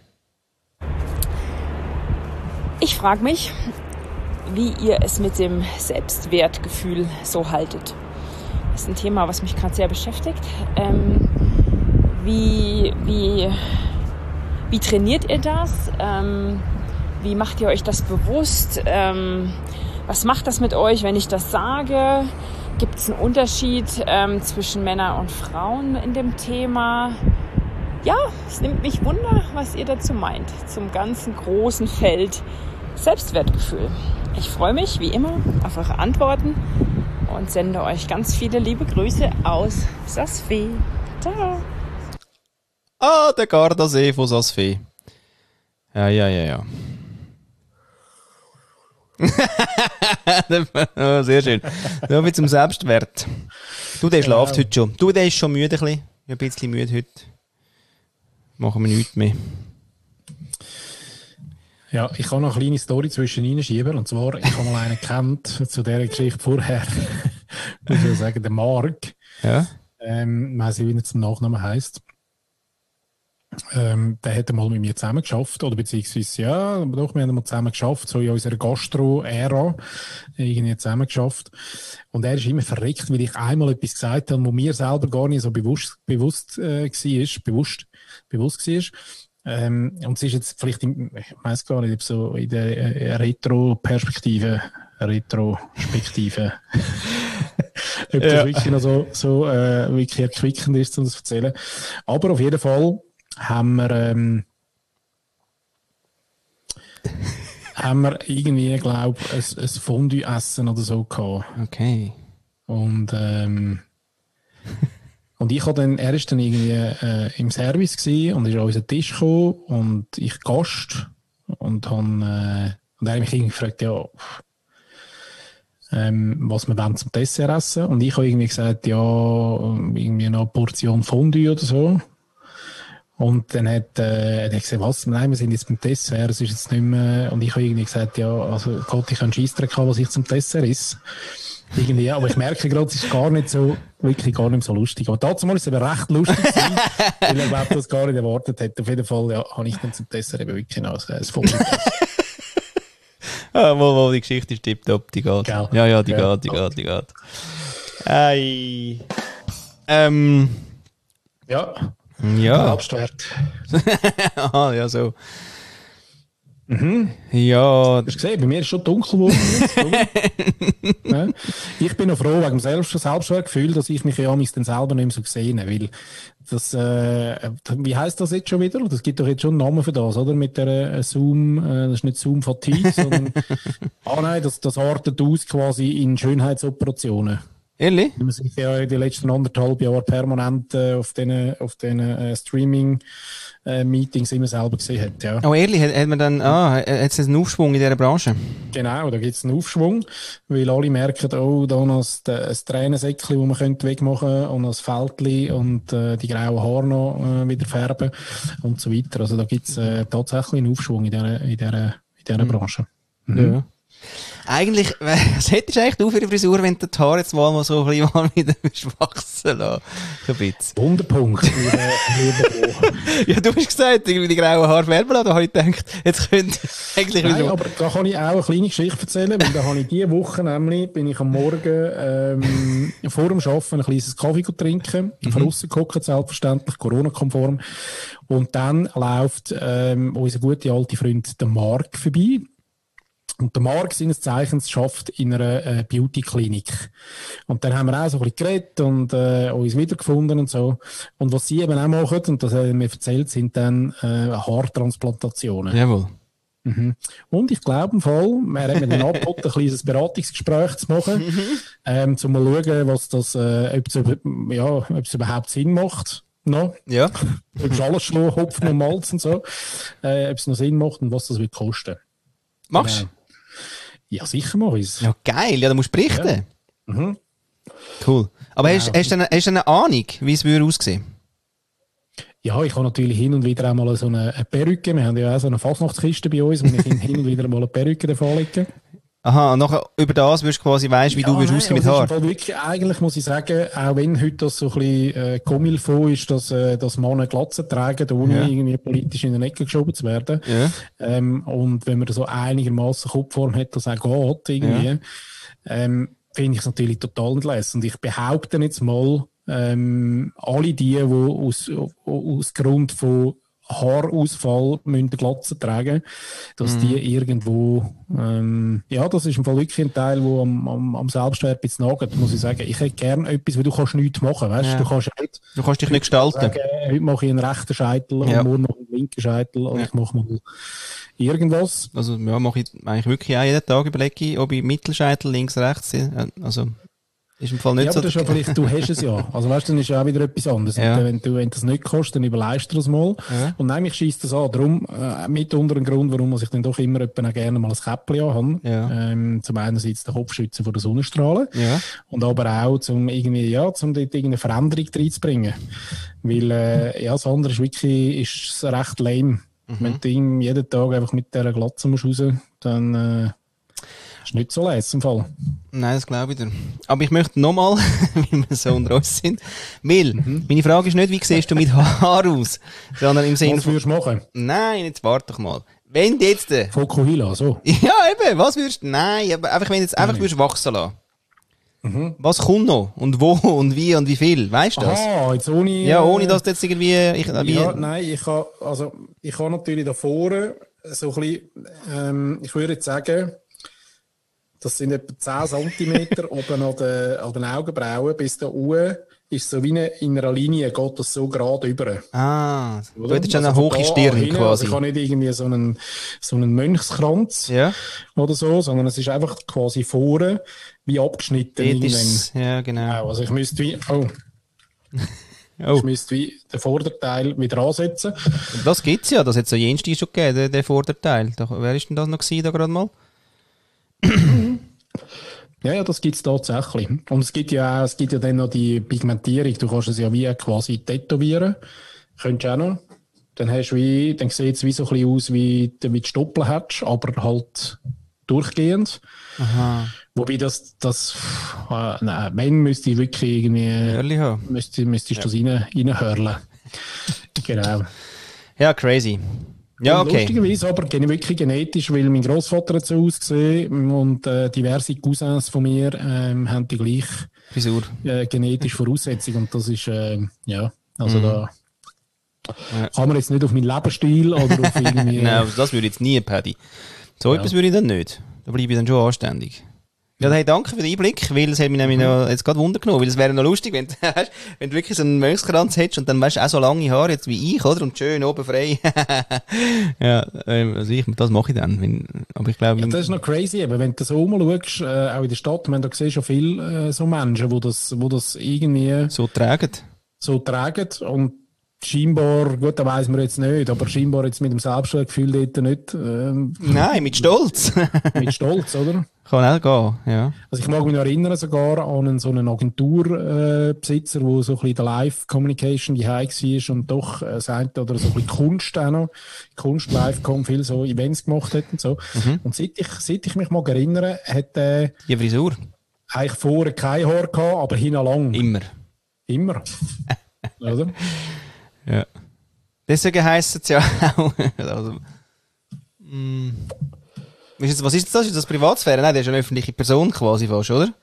Ich frage mich, wie ihr es mit dem Selbstwertgefühl so haltet. Das ist ein Thema, was mich gerade sehr beschäftigt. Ähm, wie, wie, wie trainiert ihr das? Ähm, wie macht ihr euch das bewusst? Ähm, was macht das mit euch, wenn ich das sage? Gibt es einen Unterschied ähm, zwischen Männern und Frauen in dem Thema? Ja, es nimmt mich Wunder, was ihr dazu meint, zum ganzen großen Feld Selbstwertgefühl. Ich freue mich, wie immer, auf eure Antworten und sende euch ganz viele liebe Grüße aus Saas-Fee. Ciao! Ah, der Gardasee von Saas-Fee. Ja, ja, ja, ja. Oh, sehr schön. So viel zum Selbstwert. Du, der schlaft heute schon. Du, der ist schon müde ein bisschen. Ein bisschen müde heute. Machen wir nichts mehr. Ja, ich kann noch eine kleine Story zwischen Ihnen schieben. Und zwar, ich habe mal einen kennt zu dieser Geschichte vorher. Muss ich sagen, der Mark. Ja. Ähm, ich weiss nicht, wie er zum Nachnamen heisst. Ähm, der hat mal mit mir zusammen geschafft, oder beziehungsweise, ja, doch, wir haben mal zusammen geschafft, so in unserer Gastro-Ära, irgendwie zusammen geschafft. Und er ist immer verreckt, weil ich einmal etwas gesagt habe, wo mir selber gar nicht so bewusst, bewusst, äh, war, bewusst, bewusst war. Ähm, und es ist jetzt vielleicht, im, ich weiss gar nicht, ob so in der äh, Retro-Perspektive, Retrospektive, ob das Ja. wirklich noch so, so äh, wirklich erquickend ist, um das zu erzählen. Aber auf jeden Fall haben wir, ähm, haben wir irgendwie, glaube ich, ein, ein Fondue-Essen oder so gehabt. Okay. Und, ähm, und ich habe dann, er ist dann irgendwie äh, im Service gewesen und ist an unseren Tisch gekommen und ich Gast und, han, äh, und er hat mich irgendwie gefragt, ja, ähm, was wir wollen zum Dessert essen. Und ich habe irgendwie gesagt, ja, irgendwie noch eine Portion Fondue oder so. Und dann hat, äh, hat er gesagt, was? Nein, wir sind jetzt beim Dessert, es ist jetzt nicht mehr. Und ich habe irgendwie gesagt, ja, also Gott, ich habe einen Scheissdreck haben, was ich zum Dessert esse. Irgendwie, aber ich merke gerade, es ist gar nicht so, wirklich gar nicht so lustig. Aber dazu mal ist es aber recht lustig gewesen, weil er, glaube das gar nicht erwartet hat. Auf jeden Fall, ja, habe ich dann zum Dessert eben wirklich noch ein Fondue. Ah, wo, wo, die Geschichte ist tipptopp, die geht. Gell. Ja, ja, die Ja. geht, die geht, die geht. Ei. Ähm, Ja, ja. Selbstwert. Aha, ja, so. Mhm. Ja, Hast du gesehen, bei mir ist schon dunkel geworden. Ja. Ich bin noch froh wegen dem Selbst Selbstwertgefühl, dass ich mich ja mich dann selber nicht mehr so gesehen habe, weil das, äh, wie heisst das jetzt schon wieder? Das gibt doch jetzt schon einen Namen für das, oder? Mit der äh, Zoom, äh, das ist nicht Zoom Fatigue, sondern, ah nein, das, das artet aus quasi in Schönheitsoperationen. ehrlich? Weil man sich ja in den letzten anderthalb Jahren permanent äh, auf diesen auf den, äh, Streaming-Meetings immer selber gesehen hat. Ja. Oh, ehrlich, hat, hat man dann, ah, hat es einen Aufschwung in dieser Branche? Genau, da gibt es einen Aufschwung, weil alle merken, oh, da noch ein, ein Tränensäckchen, das man könnte wegmachen und ein Fältchen und äh, die grauen Haare noch äh, wieder färben und so weiter. Also da gibt es äh, tatsächlich einen Aufschwung in dieser, in dieser, in dieser Branche. Mhm. Ja. Eigentlich, was hättest du eigentlich du für eine Frisur, wenn du die Haare jetzt mal, mal so ein bisschen mal wieder wachsen lassen? So ein bisschen. Wunderpunkt, liebe, liebe Bro. Ja, du hast gesagt, irgendwie die grauen Haare färben lassen, da habe ich gedacht, jetzt könnte eigentlich Nein, wieder... aber da kann ich auch eine kleine Geschichte erzählen, weil da habe ich diese Woche nämlich, bin ich am Morgen ähm, vor dem Arbeiten ein kleines Kaffee trinken, mhm. von aussen gucken, selbstverständlich, Corona-konform. Und dann läuft ähm, unser guter alte Freund, der Mark, vorbei. Und der Mark seines Zeichens schafft in einer äh, Beauty-Klinik. Und dann haben wir auch so ein bisschen geredet und äh, uns wiedergefunden und so. Und was sie eben auch machen, und das hat er mir erzählt, sind dann äh, Haartransplantationen. Jawohl. Mhm. Und ich glaube im Fall, er hat mir dann angeboten, ein kleines Beratungsgespräch zu machen, ähm, um mal zu schauen, was das, äh, ob, es, ja, ob es überhaupt Sinn macht. No? Ja. Ob es alles schon Hopfen und Malz und so, äh, ob es noch Sinn macht und was das wird kosten. Machst du? Genau. Ja, sicher mache ich es. Ja, geil. Ja, du musst berichten. Ja. Mhm. Cool. Aber Genau. hast, hast, du eine, hast du eine Ahnung, wie es würde aussehen? Ja, ich habe natürlich hin und wieder auch mal so eine, eine Perücke. Wir haben ja auch so eine Fasnachtskiste bei uns, wo ich hin und wieder mal eine Perücke davon lege. Aha, und nachher über das wirst du quasi weißt, wie Ja, du wirst nein, aussehen mit also Haar. ist im Fall wirklich, eigentlich muss ich sagen, auch wenn heute das so ein bisschen äh, Comilfo ist, dass, äh, dass Männer Glatzen tragen, ohne Ja. irgendwie politisch in den Ecke geschoben zu werden. Ja. Ähm, und wenn man so einigermaßen Kopfform hat, das auch geht, irgendwie, Ja. ähm, finde ich es natürlich total entlässend. Und ich behaupte jetzt mal, ähm, alle die, die aus, aus Grund von Haarausfall müssen Glatzen tragen, dass Mhm. die irgendwo, ähm, ja, das ist im Fall wirklich ein Teil, der am, am, am Selbstwert ein bisschen nagt, muss ich sagen. Ich hätte gerne etwas, weil du kannst nichts machen, weißt Ja. du, kannst ja nicht Du kannst dich nicht gestalten. sagen, heute mache ich einen rechten Scheitel Ja. und morgen noch einen linken Scheitel oder Ja. ich mache mal irgendwas. Also, ja, mache ich eigentlich wirklich auch jeden Tag, überlege ich, ob ich Mittelscheitel links, rechts sehe. Also, ist im Fall nicht Ja, so. aber das ist ja vielleicht, du hast es ja. Also weißt du, dann ist ja auch wieder etwas anderes. Ja. Und wenn du, wenn du das nicht kannst, dann überleist du das mal. Ja. Und nein, mich scheisst das an. Darum, äh, mit unter ein Grund, warum ich dann doch immer etwa auch gerne mal ein Käppli habe. Ja. Ähm, zum einerseits den Kopf schützen vor der Sonnenstrahlen. Ja. Und aber auch, zum irgendwie, ja, zum dort irgendeine Veränderung reinzubringen. Weil, äh, ja, das andere ist wirklich, ist recht lame. Mhm. Wenn du ihm jeden Tag einfach mit dieser Glatze musst raus, dann äh, ist nicht so leid im Fall. Nein, das glaube ich dir. Aber ich möchte nochmal, weil wir so unter uns sind, weil, mhm. meine Frage ist nicht, wie siehst du mit Haar aus, sondern im Sinne was würdest du machen? Nein, jetzt warte doch mal. Wenn du jetzt... Äh, Fokuhila, so? Ja, eben, was würdest du... Nein, aber einfach, wenn du jetzt einfach würdest wachsen lassen. Mhm. Was kommt noch? Und wo? Und wie? Und wie viel? Weißt du das? Ah, jetzt ohne... Ja, ohne, dass du jetzt irgendwie... Ich, wie, ja, nein, ich kann, also, ich kann natürlich da vorne so ein bisschen, ähm, ich würde jetzt sagen, das sind etwa zehn Zentimeter oben an den, an den Augenbrauen, bis da oben ist so wie eine, in einer Linie, geht das so gerade über. Ah, du hättest schon eine hohe Stirn hin, quasi. Also ich habe nicht irgendwie so einen, so einen Mönchskranz ja. oder so, sondern es ist einfach quasi vorne wie abgeschnitten. Ist, ja, genau. Also ich müsste wie, oh. oh. Ich müsste wie den Vorderteil wieder ansetzen. Das gibt's ja, das hat es ja jenste schon gegeben, der, der Vorderteil. Da, wer ist denn das noch gewesen, da gerade mal? Ja, ja, das gibt's tatsächlich. Und es gibt ja auch, es gibt ja dann noch die Pigmentierung. Du kannst es ja wie quasi tätowieren. Könntest du auch noch. Dann hast du wie, dann sieht es wie so ein bisschen aus, wie, wie die Stoppel hättest, aber halt durchgehend. Aha. Wobei das, das, äh, nein, wenn müsste ich wirklich irgendwie, müsste, müsstest du ja. das rein, reinhörlen. Genau. Ja, crazy. Ja, okay. Lustigerweise aber wirklich genetisch, weil mein Grossvater hat so ausgesehen und äh, diverse Cousins von mir ähm, haben die gleiche äh, genetische Voraussetzung und das ist, äh, ja, also mhm. da ja. kann man jetzt nicht auf meinen Lebensstil oder auf irgendwie... Nein, das würde ich jetzt nie, Paddy. So ja. etwas würde ich dann nicht. Da bleibe ich dann schon anständig. Ja, hey, danke für den Einblick, weil es hat mich nämlich mhm. noch, jetzt gerade Wunder genommen, weil es wäre noch lustig, wenn, wenn du wirklich so einen Mönchskranz hättest und dann weißt du auch so lange Haare jetzt wie ich, oder? Und schön oben frei. Ja, also ich, das mache ich dann. Wenn, aber ich glaube, ja, das ist noch crazy, eben, wenn du so rumschaust, äh, auch in der Stadt, man, da siehst du schon viele äh, so Menschen, die das, wo das irgendwie so tragen. So tragen und scheinbar, gut, da weiss man jetzt nicht, aber scheinbar jetzt mit dem Selbstwertgefühl dort nicht. Ähm, Nein, mit Stolz. Mit Stolz, oder? Kann auch gehen, ja. Also ich mag mich noch erinnern sogar an einen, so einen Agenturbesitzer, äh, wo so ein bisschen der Live-Communication die High war und doch äh, sagt, oder so ein bisschen Kunst auch noch, Kunst live kommt viel so Events gemacht hat und so. Mhm. Und seit ich, seit ich mich mag erinnern, hat er äh, die Frisur? Eigentlich vorne kein Haar gehabt, aber hinten lang. Immer. Immer. Oder? Ja. Deswegen heisst es ja auch. Also, mm, was ist das? Ist das Privatsphäre? Nein, der ist eine öffentliche Person quasi fast, oder?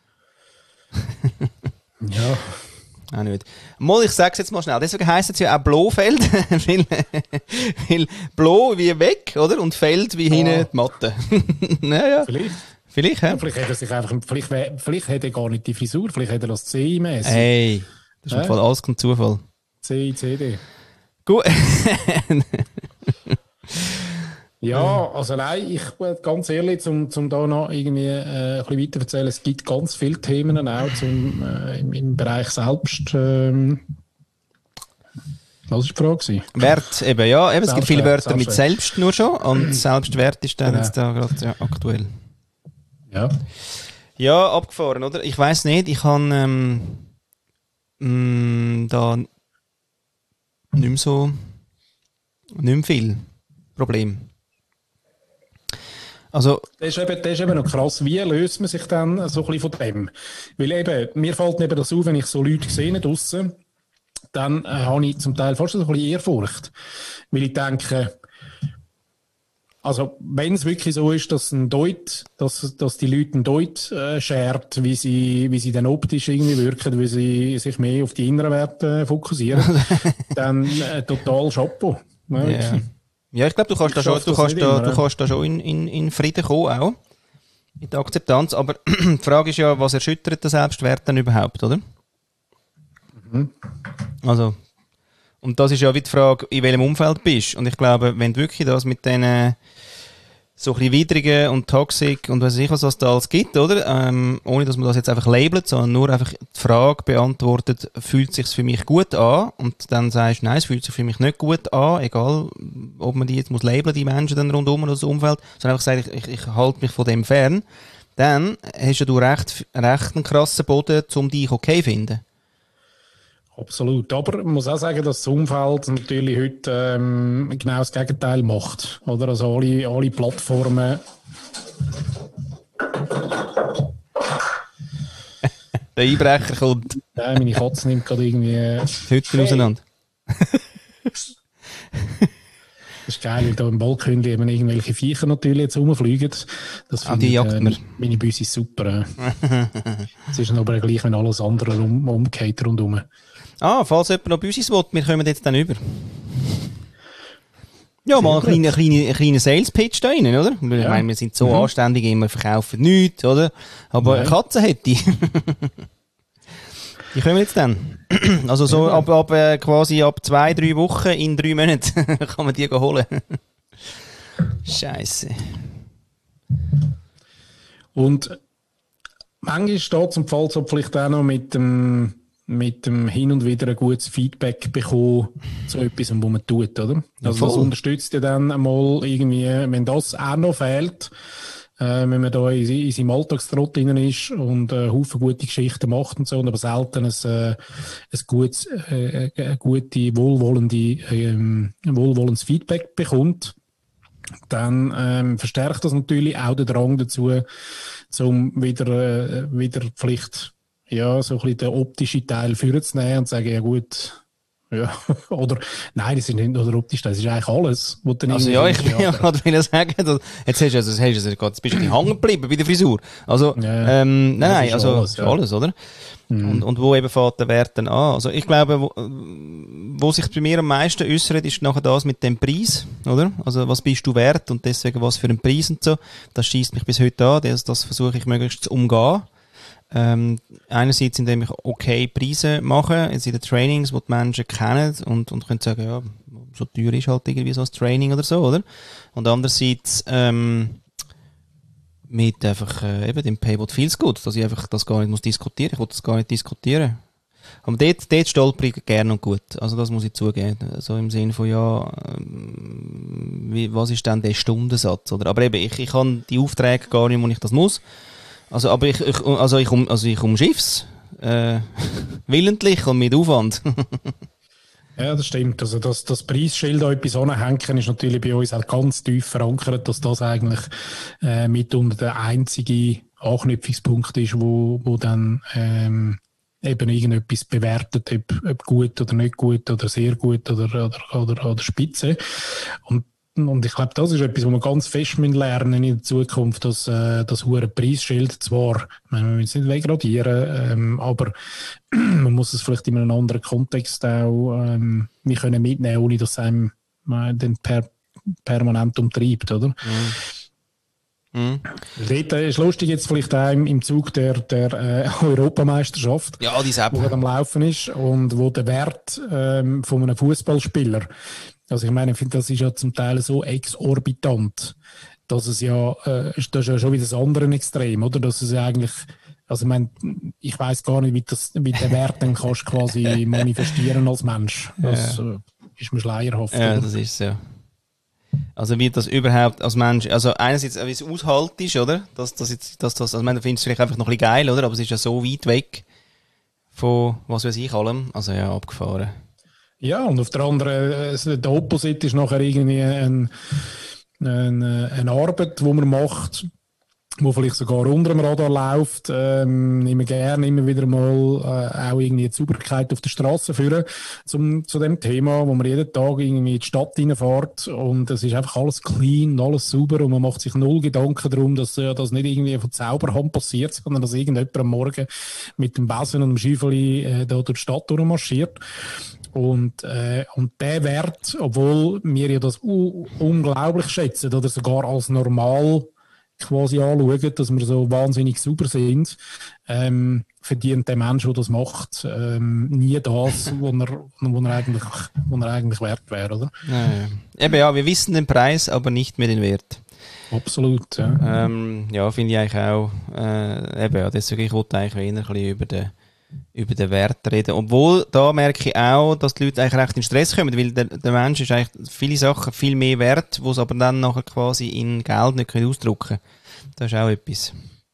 Ja. Auch nicht. Mal, ich sag's jetzt mal schnell. Deswegen heisst es ja auch Blofeld. weil, weil Blo wie weg, oder? Und Feld wie hinten ah. die Matte. Naja. Vielleicht. Vielleicht, ja. Vielleicht hat er sich einfach, vielleicht, vielleicht hat er gar nicht die Frisur, vielleicht hat er das C-mäßig. Hey, das ist im Fall alles kein Zufall. C, C, D. Gut. Ja, also nein, ich ganz ehrlich, zum, zum da noch irgendwie äh, ein bisschen weiter erzählen, es gibt ganz viele Themen auch zum, äh, im, im Bereich Selbst. Ähm, was war die Frage? Wert, eben, ja. Eben, es gibt viele Wörter mit Selbst nur schon und Selbstwert ist dann genau. jetzt da gerade ja, aktuell. Ja. Ja, abgefahren, oder? Ich weiss nicht, ich habe ähm, mh, da nicht mehr so nicht mehr viel Problem. Also, das ist, eben, das ist eben noch krass. Wie löst man sich dann so ein bisschen von dem? Weil eben, mir fällt eben das auf, wenn ich so Leute sehe draussen, dann äh, habe ich zum Teil fast so ein bisschen Ehrfurcht. Weil ich denke, also wenn es wirklich so ist, dass ein Deut, dass, dass die Leute ein Deut äh, schert, wie sie, wie sie dann optisch irgendwie wirken, wie sie sich mehr auf die inneren Werte äh, fokussieren, dann äh, total Chapeau. Ja, yeah. Ja, ich glaube, du kannst da schon, du kannst da, immer, du kannst da schon in, in, in Frieden kommen, auch. In der Akzeptanz. Aber die Frage ist ja, was erschüttert den Selbstwert dann überhaupt, oder? Mhm. Also, und das ist ja wie die Frage, in welchem Umfeld bist. Und ich glaube, wenn du wirklich das mit diesen so ein bisschen widrigen und toxic und weiss ich was, was da alles gibt, oder? Ähm, ohne, dass man das jetzt einfach labelt, sondern nur einfach die Frage beantwortet, fühlt es sich für mich gut an? Und dann sagst du, nein, es fühlt sich für mich nicht gut an, egal, ob man die jetzt muss labeln, die Menschen dann rundum oder das Umfeld, sondern einfach sagen, ich, ich, ich halte mich von dem fern. Dann hast ja du recht, recht einen krassen Boden, um dich okay zu finden. Absolut. Aber man muss auch sagen, dass das Umfeld natürlich heute ähm, genau das Gegenteil macht. Oder? Also alle, alle Plattformen. Der Einbrecher kommt. Ja, meine Katze nimmt gerade irgendwie Hütten auseinander. Das ist geil, weil da im Balkon eben irgendwelche Viecher natürlich jetzt rumfliegen. Das Ah, die jagt äh, man. Meine Büsse ist super. Es ist aber gleich, wenn alles andere um, umgeht rundherum. Ah, falls jemand noch Büsis will, wir kommen jetzt dann über. Ja, mal einen kleinen, kleinen, kleinen Sales-Pitch da rein, oder? Ich Ja. meine, wir sind so Mhm. anständig, immer verkaufen nichts, oder? Aber Nein. Katzen hätte ich. Die kommen jetzt dann. Also so Ja. ab, ab äh, quasi ab zwei, drei Wochen in drei Monaten kann man die holen. Scheisse. Und manchmal steht es im Fall so vielleicht auch noch mit dem, mit dem hin und wieder ein gutes Feedback bekommen zu etwas, was man tut, oder? Also voll. das unterstützt ja dann einmal irgendwie, wenn das auch noch fehlt, äh, wenn man da in, in seinem Alltagstrott drin ist und äh, Haufen gute Geschichten macht und so, und aber selten ein, äh, ein gutes, äh, eine gute, wohlwollende, ähm, wohlwollendes Feedback bekommt, dann ähm, verstärkt das natürlich auch den Drang dazu, um wieder, äh, wieder vielleicht ja, so ein bisschen den optischen Teil vorzunehmen und zu sagen, ja gut, ja, oder nein, das ist nicht nur der optische Teil, das ist eigentlich alles. Was dann Also irgendwie ja, ich findest, will ja aber- gerade wieder sagen, dass, jetzt hast du also, hast du also gerade, jetzt bist du nicht hängen geblieben bei der Frisur. Also, Ja. ähm, nein, Ja, nein, das ist also, alles, ist ja. alles, oder? Und, und wo eben fährt der Wert dann an? Also ich glaube, wo, wo sich bei mir am meisten äußert, ist nachher das mit dem Preis, oder? Also was bist du wert und deswegen was für einen Preis und so. Das schießt mich bis heute an, das, das versuche ich möglichst zu umgehen. Ähm, einerseits, indem ich okay Preise mache, jetzt in den Trainings, die die Menschen kennen und, und können sagen, ja, so teuer ist halt irgendwie so ein Training oder so, oder? Und andererseits, ähm, mit einfach äh, eben dem Pay What Feels Good, dass ich einfach das gar nicht muss diskutieren, ich will das gar nicht diskutieren. Aber dort, dort stolper ich gerne und gut, also das muss ich zugeben, so im Sinne von, ja, ähm, wie, was ist denn der Stundensatz, oder? Aber eben, ich, ich habe die Aufträge gar nicht, wo ich das muss, also, aber ich, ich also ich, um, also ich umschiff's, äh, willentlich und mit Aufwand. Ja, das stimmt. Also, dass das Preisschild an etwas anhängen ist natürlich bei uns auch ganz tief verankert, dass das eigentlich äh, mitunter der einzige Anknüpfungspunkt ist, wo, wo dann ähm, eben irgendetwas bewertet, ob, ob gut oder nicht gut oder sehr gut oder, oder, oder, oder spitze. Und Und ich glaube, das ist etwas, was wir ganz fest lernen in der Zukunft, dass äh, das hohe Preisschild zwar, ich meine, wir müssen es nicht wegradieren, ähm, aber man muss es vielleicht in einem anderen Kontext auch ähm, wir können mitnehmen, ohne dass es einem äh, den per, permanent umtreibt, oder? Mhm. Mhm. Dort äh, ist lustig jetzt vielleicht auch im, im Zug der, der äh, Europameisterschaft, Ja, die Sepp. wo gerade am Laufen ist und wo der Wert ähm, von einem Fußballspieler, also ich meine, ich finde, das ist ja zum Teil so exorbitant, dass es ja, äh, das ist ja schon wieder das andere Extrem, oder? Dass es ja eigentlich, also ich meine, ich weiss gar nicht, wie, das, wie der Wert dann kannst du quasi manifestieren als Mensch. Das äh, ist mir schleierhaft. Ja, oder? das ist so. Also wie das überhaupt als Mensch, also einerseits, wie es aushaltest, oder? Dass das jetzt, dass das, also ich meine, du findest es vielleicht einfach noch ein bisschen geil, oder? Aber es ist ja so weit weg von, was weiß ich, allem. Also ja, abgefahren. Ja, und auf der anderen, äh, der Opposite ist nachher irgendwie ein, eine, eine Arbeit, die man macht, wo vielleicht sogar unter dem Radar läuft, ähm, immer gerne immer wieder mal äh, auch irgendwie die Sauberkeit auf der Straße führen zum zu dem Thema, wo man jeden Tag irgendwie in die Stadt reinfährt und es ist einfach alles clean, alles sauber und man macht sich null Gedanken darum, dass äh, das nicht irgendwie von Zauberhand passiert, sondern dass irgendjemand am Morgen mit dem Besen und dem Schäufeli äh, da durch die Stadt durchmarschiert. Und, äh, und der Wert, obwohl wir ja das u- unglaublich schätzen oder sogar als normal quasi anschauen, dass wir so wahnsinnig sauber sind, ähm, verdient der Mensch, der das macht, ähm, nie das, wo er, wo er, eigentlich, wo er eigentlich wert wäre, oder? Ja, ja. Eben ja, wir wissen den Preis, aber nicht mehr den Wert. Absolut, ja. Ähm, ja, finde ich eigentlich auch, äh, eben ja, deswegen, ich wollte eigentlich eher ein bisschen über den, über den Wert reden. Obwohl, da merke ich auch, dass die Leute eigentlich recht in Stress kommen, weil der, der Mensch ist eigentlich viele Sachen viel mehr wert, wo es aber dann nachher quasi in Geld nicht können ausdrücken können. Das ist auch etwas.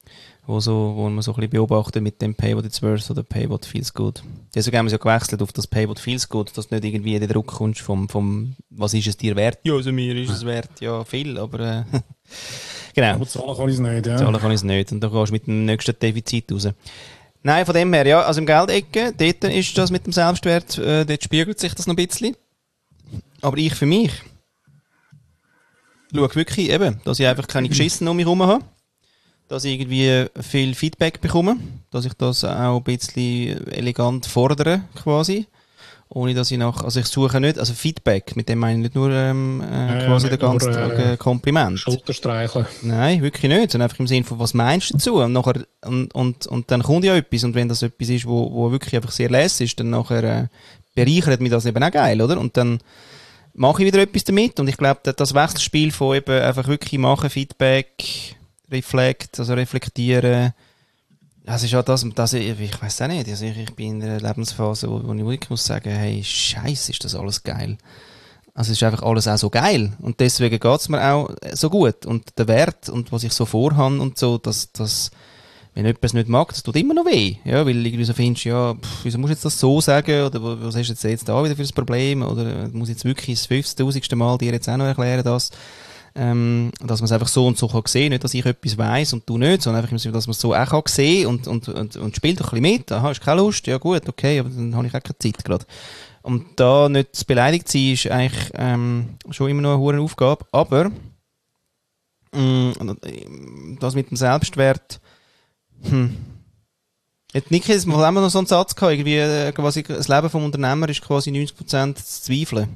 wo, so, wo man so ein bisschen beobachtet mit dem Pay What It's Worth oder Pay What Feels Good. Deswegen haben wir es ja gewechselt auf das Pay What Feels Good, dass du nicht irgendwie den Druck kommst vom, vom was ist es dir wert? Ja, also mir ist es wert, ja viel, aber äh, genau. Aber zahlen kann ich es nicht, ja. Zahlen kann ich es nicht und dann gehst du mit dem nächsten Defizit raus. Nein, von dem her, ja, also im Geldecke, dort ist das mit dem Selbstwert, äh, dort spiegelt sich das noch ein bisschen. Aber ich für mich schaue wirklich eben, dass ich einfach keine Geschissen um mich herum habe, dass ich irgendwie viel Feedback bekomme, dass ich das auch ein bisschen elegant fordere, quasi. Ohne dass ich nach, also ich suche nicht, also Feedback, mit dem meine ich nicht nur ähm, äh, quasi ja, den ganzen nur, Tag äh, Kompliment. Schulterstreicheln. Nein, wirklich nicht, sondern einfach im Sinne von, was meinst du dazu? Und, nachher, und, und, und dann kommt ja etwas, und wenn das etwas ist, wo, wo wirklich einfach sehr lässig ist, dann nachher äh, bereichert mich das eben auch geil, oder? Und dann mache ich wieder etwas damit, und ich glaube, das Wechselspiel von eben einfach wirklich machen, Feedback, Reflekt, also reflektieren, das ist ja das, das ich, ich weiss auch nicht, also ich, ich bin in einer Lebensphase, wo, wo ich wirklich muss sagen, hey, Scheiße, ist das alles geil. Also es ist einfach alles auch so geil, und deswegen geht's mir auch so gut, und der Wert und was ich so vorhabe und so, dass, dass wenn jemand es nicht mag, das tut immer noch weh, ja, weil irgendwie so findest, ja, pff, wieso musst du jetzt das so sagen, oder was hast du jetzt, jetzt da wieder für das Problem, oder muss ich jetzt wirklich das fünfzigtausendste Mal dir jetzt auch noch erklären, dass Ähm, dass man es einfach so und so kann sehen, nicht, dass ich etwas weiss und du nicht, sondern einfach, dass man es so auch kann sehen und, und, und, und spielt doch ein bisschen mit. Aha, hast keine Lust? Ja gut, okay, aber dann habe ich auch keine Zeit gerade. Und da nicht beleidigt zu sein, ist eigentlich ähm, schon immer noch eine hohe Aufgabe, aber mh, das mit dem Selbstwert, hm, hat Niki das mal noch so einen Satz gehabt, irgendwie, äh, quasi, das Leben vom Unternehmer ist quasi neunzig Prozent zu zweifeln.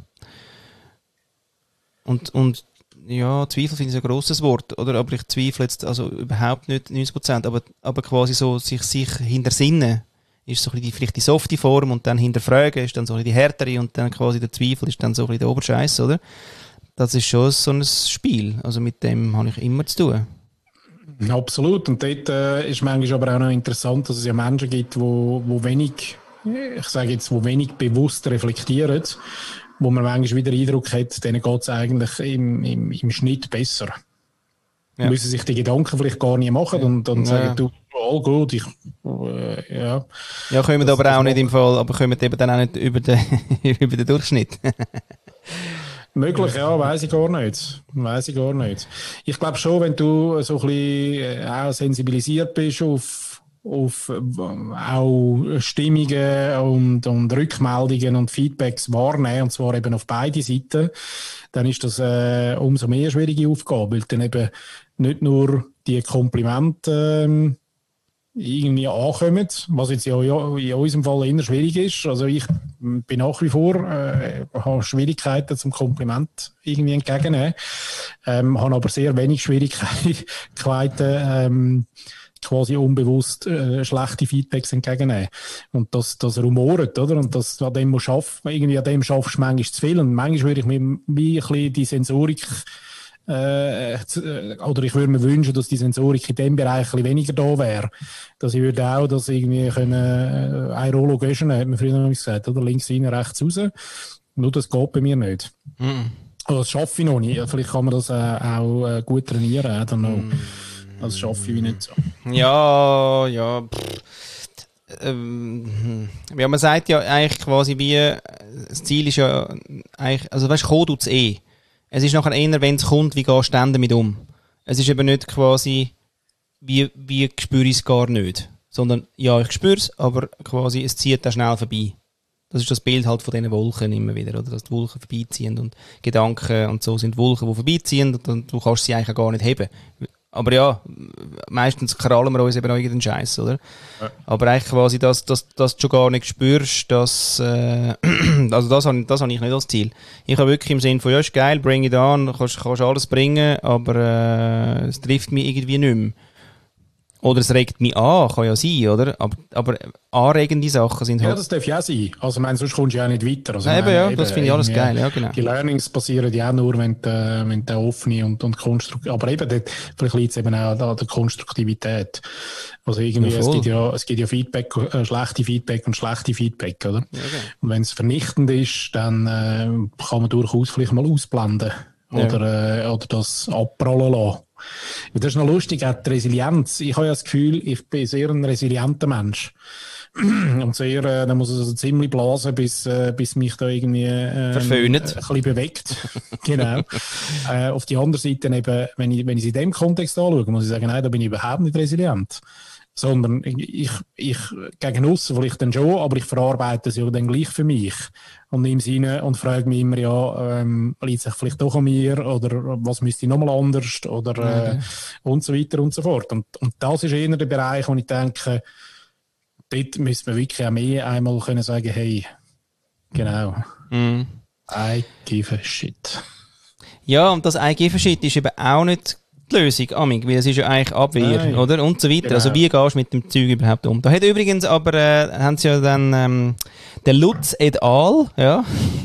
Und, und ja, Zweifel finde ich ein grosses Wort, oder? Aber ich zweifle jetzt also überhaupt nicht neunzig Prozent, aber, aber quasi so sich, sich hintersinnen ist so ein bisschen die, vielleicht die softe Form, und dann hinterfragen ist dann so ein bisschen die härtere, und dann quasi der Zweifel ist dann so ein bisschen der Oberscheiß, oder? Das ist schon so ein Spiel, also mit dem habe ich immer zu tun. Absolut, und dort äh, ist manchmal aber auch noch interessant, dass es ja Menschen gibt, wo, wo wenig, ich sage jetzt, wo wenig bewusst reflektieren, wo man manchmal wieder den Eindruck hat, denen geht es eigentlich im, im, im Schnitt besser. Ja. Müssen sich die Gedanken vielleicht gar nicht machen und dann ja. sagen, du, all gut, ich, äh, ja. Ja, kommen aber auch nicht im Fall, aber kommen eben dann auch nicht über den, über den Durchschnitt. Möglich, ja, weiss ich gar nicht. Weiss ich gar nicht. Ich glaube schon, wenn du so ein bisschen auch sensibilisiert bist auf auf auch Stimmungen und, und Rückmeldungen und Feedbacks wahrnehmen, und zwar eben auf beide Seiten, dann ist das äh, umso mehr eine schwierige Aufgabe, weil dann eben nicht nur die Komplimente ähm, irgendwie ankommen, was jetzt ja, ja in unserem Fall eher schwierig ist. Also ich bin nach wie vor, äh, habe Schwierigkeiten zum Kompliment irgendwie entgegennehmen, ähm, habe aber sehr wenig Schwierigkeiten, ähm, quasi unbewusst äh, schlechte Feedbacks entgegennehmen. Und das, das rumort, oder? Und das, an dem muss schaffen, irgendwie an dem schaffst du manchmal zu viel. Und manchmal würde ich mir wie ein bisschen die Sensorik, äh, oder ich würde mir wünschen, dass die Sensorik in dem Bereich ein bisschen weniger da wäre. Dass ich würde auch, dass irgendwie können, äh, ein Rollo göschen, hat man früher noch gesagt, oder? Links rein, rechts raus. Nur das geht bei mir nicht. Mm. Also das schaffe ich noch nicht. Vielleicht kann man das äh, auch äh, gut trainieren, I don't know. Mm. Das schaffe ich nicht so. Ja, ja. Ähm, ja, man sagt ja eigentlich quasi wie, das Ziel ist ja eigentlich, also weißt du, kommen tut's eh. Es ist nachher eher, wenn es kommt, wie gehst du damit um? Es ist eben nicht quasi, wie, wie spüre ich es gar nicht. Sondern, ja, ich spüre es, aber quasi, es zieht da schnell vorbei. Das ist das Bild halt von diesen Wolken immer wieder, oder? Dass die Wolken vorbeiziehen und Gedanken und so sind Wolken, die vorbeiziehen, und du kannst sie eigentlich gar nicht heben. Aber ja, meistens krallen wir uns eben auch irgendeinen Scheiß, oder? Ja. Aber eigentlich quasi, dass, dass, dass du schon gar nicht spürst, dass, äh, also das habe das hab ich nicht als Ziel. Ich habe wirklich im Sinne von, ja, ist geil, bring it on, kannst, kannst alles bringen, aber äh, es trifft mich irgendwie nicht mehr. Oder es regt mich an, kann ja sein, oder? Aber, aber anregende Sachen sind halt... Ja, das darf ja auch sein. Also, ich meine, sonst kommst du ja auch nicht weiter. Also, ja, eben, ja, das finde ich alles geil, ja, genau. Die Learnings passieren ja auch nur, wenn du, wenn du offene und, und konstruktiv... Aber eben, dort, vielleicht liegt es eben auch an der Konstruktivität. Also, irgendwie, ja, es gibt ja, es gibt ja Feedback, äh, schlechte Feedback und schlechte Feedback, oder? Ja, okay. Und wenn es vernichtend ist, dann äh, kann man durchaus vielleicht mal ausblenden. Oder, ja. äh, oder das abprallen lassen. Das ist noch lustig, auch die Resilienz. Ich habe ja das Gefühl, ich bin sehr ein resilienter Mensch. Und sehr, äh, da muss es also ziemlich blasen, bis, äh, bis mich da irgendwie äh, Verföhnt. Äh, ein bisschen bewegt. Genau. äh, auf die andere Seite eben, wenn ich, wenn ich es in dem Kontext anschaue, muss ich sagen, nein, da bin ich überhaupt nicht resilient. Sondern ich, ich gegen aussen vielleicht dann schon, aber ich verarbeite es ja dann gleich für mich. Und nehme es rein und frage mich immer, ja, ähm, liegt es sich vielleicht doch an mir oder was müsste ich nochmal anders oder äh, mhm. und so weiter und so fort. Und, und das ist eher der Bereich, wo ich denke, dort müsste man wirklich auch mehr einmal können sagen, hey, genau, mm. I give a shit. Ja, und das I give a shit ist eben auch nicht die Lösung, Amig, weil es ist ja eigentlich Abwehr, Nein. oder? Und so weiter. Genau. Also wie gehst du mit dem Zeug überhaupt um? Da hat übrigens aber, äh, haben sie ja dann, ähm, der Lutz et al., ja,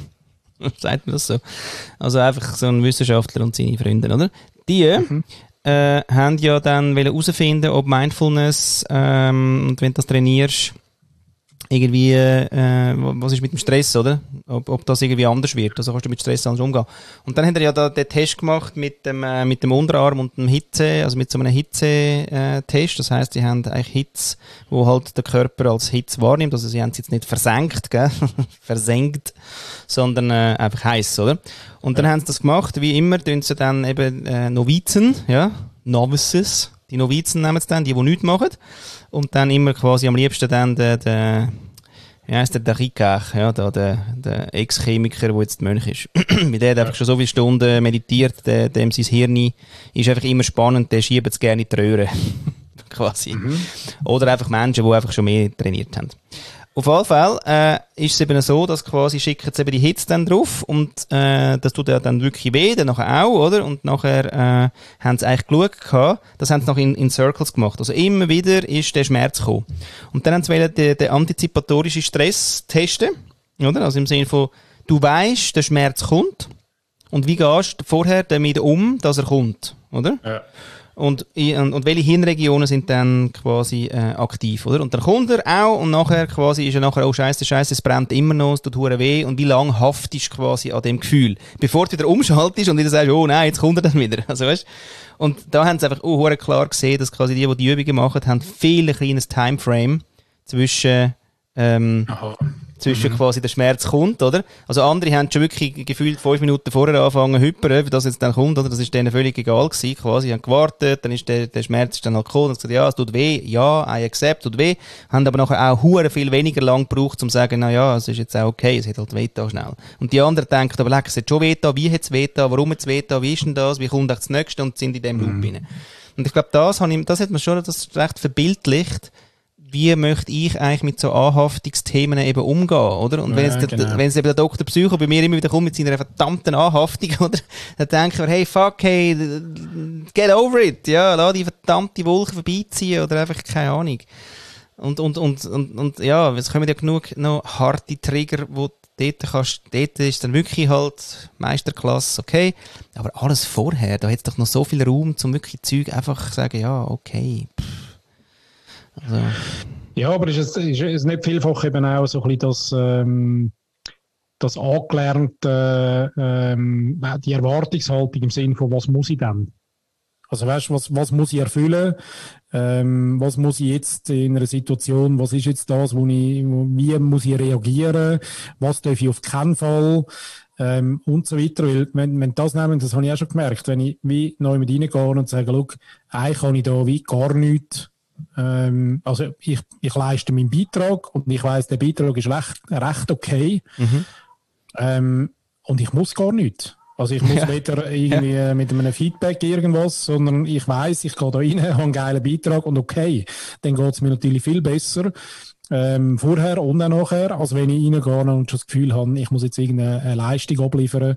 sagt man das so? Also einfach so ein Wissenschaftler und seine Freunde, oder? Die, mhm. Äh, haben ja dann herausfinden, ob Mindfulness ähm, und wenn du das trainierst, irgendwie, äh, was ist mit dem Stress, oder? Ob, ob das irgendwie anders wird. Also kannst du mit Stress anders umgehen. Und dann hat er ja da den Test gemacht mit dem, äh, mit dem Unterarm und dem Hitze, also mit so einem Hitze-Test. Das heisst, die haben eigentlich Hitze, wo halt der Körper als Hitze wahrnimmt. Also sie haben es jetzt nicht versenkt, gell? versenkt, sondern äh, einfach heiß, oder? Und dann ja. haben sie das gemacht, wie immer, tun sie dann eben äh, Novizen, ja, Novices, die Novizen nehmen sie dann, die, die nichts machen. Und dann immer quasi am liebsten dann der, der wie heisst der, der Rikach, ja, der, der, der Ex-Chemiker, der jetzt Mönch ist. Mit der hat einfach schon so viele Stunden meditiert, der, dem sein Hirn ist einfach immer spannend, der schiebt es gerne in die Röhre. quasi. Mhm. Oder einfach Menschen, die einfach schon mehr trainiert haben. Auf jeden Fall äh, ist es eben so, dass quasi schicken sie eben die Hits dann drauf und äh, das tut ja dann wirklich weh, dann nachher auch, oder? Und nachher äh, haben sie eigentlich geschaut gehabt, das haben sie noch in, in Circles gemacht. Also immer wieder ist der Schmerz gekommen. Und dann haben sie wollen den, den antizipatorischen Stress testen, oder? Also im Sinne von, du weisst, der Schmerz kommt und wie gehst du vorher damit um, dass er kommt, oder? Ja. Und, und, und welche Hirnregionen sind dann quasi äh, aktiv, oder? Und dann kommt er auch und nachher quasi ist er nachher, oh Scheiße, Scheiße, es brennt immer noch, es tut hure weh und wie lange haftest du quasi an dem Gefühl? Bevor du wieder umschaltest und wieder sagst, oh nein, jetzt kommt er dann wieder. Also weißt? Und da haben sie einfach oh, hure klar gesehen, dass quasi die, die die Übungen machen, haben viel ein kleines Timeframe zwischen ähm, zwischen mhm. quasi der Schmerz kommt, oder? Also andere haben schon wirklich gefühlt fünf Minuten vorher angefangen zu hypern, das jetzt dann kommt, oder? Das ist denen völlig egal gewesen, quasi. Sie haben gewartet, dann ist der, der Schmerz ist dann halt gekommen und gesagt, ja, es tut weh, ja, I accept, tut weh. Haben aber nachher auch hure viel weniger lang gebraucht, um zu sagen, na ja, es ist jetzt auch okay, es hat halt weh da schnell. Und die anderen denken, aber leck, es hat schon weh da, wie hat es weh da, warum hat es weh da, wie ist denn das, wie kommt das Nächste und sind in dem Loop rein. Und ich glaube, das, ich, das hat man schon das recht verbildlicht, wie möchte ich eigentlich mit so Anhaftungsthemen eben umgehen, oder? Und wenn ja, jetzt, genau. der, wenn jetzt eben der Doktor Psycho bei mir immer wieder kommt mit seiner verdammten Anhaftung, oder? Dann denke ich mir, hey, fuck, hey, get over it, ja, lass die verdammte Wolke vorbeiziehen, oder einfach, keine Ahnung. Und, und, und, und, und, ja, es kommen ja genug noch harte Trigger, wo dort kannst, dort ist dann wirklich halt Meisterklasse, okay. Aber alles vorher, da hat es doch noch so viel Raum, zum wirklich Zeug einfach zu sagen, ja, okay, pff. Also. Ja, aber ist es, ist es nicht vielfach eben auch so ein bisschen das, ähm, das angelernte, ähm, die Erwartungshaltung im Sinne von, was muss ich denn? Also weißt du, was, was muss ich erfüllen? Ähm, was muss ich jetzt in einer Situation, was ist jetzt das, wo ich, wie muss ich reagieren? Was darf ich auf keinen Fall? Ähm, und so weiter. Weil, wenn, wenn das nehmen, das habe ich auch schon gemerkt, wenn ich wie neu mit reingehe und sage, schau, eigentlich kann ich da wie gar nichts. Ähm, also ich, ich leiste meinen Beitrag und ich weiss, der Beitrag ist recht, recht okay. Mhm. Ähm, und ich muss gar nichts. Also ich muss ja. weder irgendwie ja. mit einem Feedback irgendwas, sondern ich weiss, ich gehe da rein, habe einen geilen Beitrag und okay, dann geht es mir natürlich viel besser ähm, vorher und auch nachher, als wenn ich reingehe und schon das Gefühl habe, ich muss jetzt irgendeine Leistung abliefern,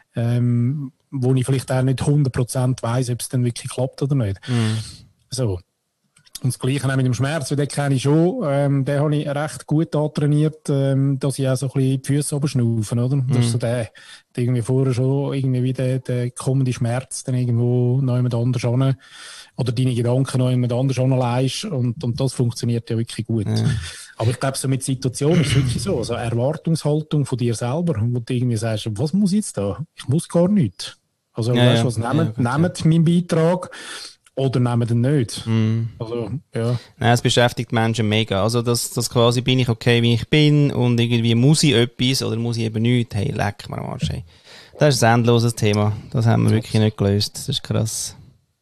ähm, wo ich vielleicht auch nicht hundert Prozent weiss, ob es dann wirklich klappt oder nicht. Mhm. So. Und das Gleiche auch mit dem Schmerz, den kenne ich schon, ähm, den habe ich recht gut antrainiert, ähm, dass ich auch so ein bisschen die Füße oben schnaufen, oder? Mm. Das ist so der, der irgendwie vorher schon irgendwie wie der, der kommende Schmerz dann irgendwo noch jemand anders an, oder deine Gedanken noch jemand anders anleihst, und, und das funktioniert ja wirklich gut. Mm. Aber ich glaube, so mit Situationen ist es wirklich so, also Erwartungshaltung von dir selber, wo du irgendwie sagst, was muss ich jetzt da? Ich muss gar nichts. Also, Ja, weißt du ja. was, nehmt, Ja, nehmt meinen Beitrag oder nehmt ihn nicht. Mm. Also, ja. Nein, es beschäftigt Menschen mega. Also, das, das quasi bin ich okay, wie ich bin und irgendwie muss ich etwas oder muss ich eben nichts. Hey, leck mir am Arsch, hey. Das ist ein endloses Thema. Das haben wir wirklich nicht gelöst. Das ist krass.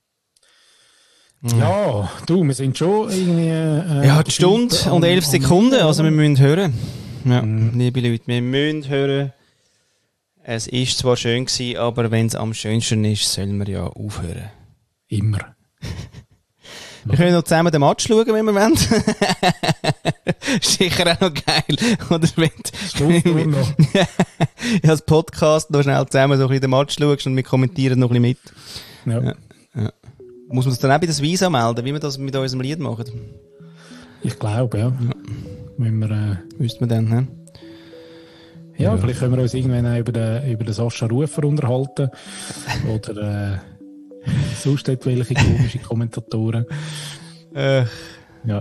Ja, du, wir sind schon irgendwie... Äh, Ja, die Stunde am- und elf am Sekunden, Ende, also wir oder? müssen hören. Ja, Mhm. liebe Leute, wir müssen hören. Es ist zwar schön gewesen, aber wenn es am schönsten ist, sollen wir ja aufhören. Immer. Wir können noch zusammen den Match schauen, wenn wir wollen. Ist sicher auch noch geil. Oder wenn Schlusswort noch. du als Podcast noch schnell zusammen so ein bisschen den Match schaust und wir kommentieren noch ein bisschen mit. Ja. Ja. Ja. Muss man das dann auch bei der Visa melden, wie wir das mit unserem Lied machen? Ich glaube, ja. Wenn wir, äh, Wüsste man dann, ne? ja, Ja. vielleicht können wir uns irgendwann auch über den, über den Sascha Rufer unterhalten. Oder äh, sonst etwelche komische Kommentatoren. Äh, Ja.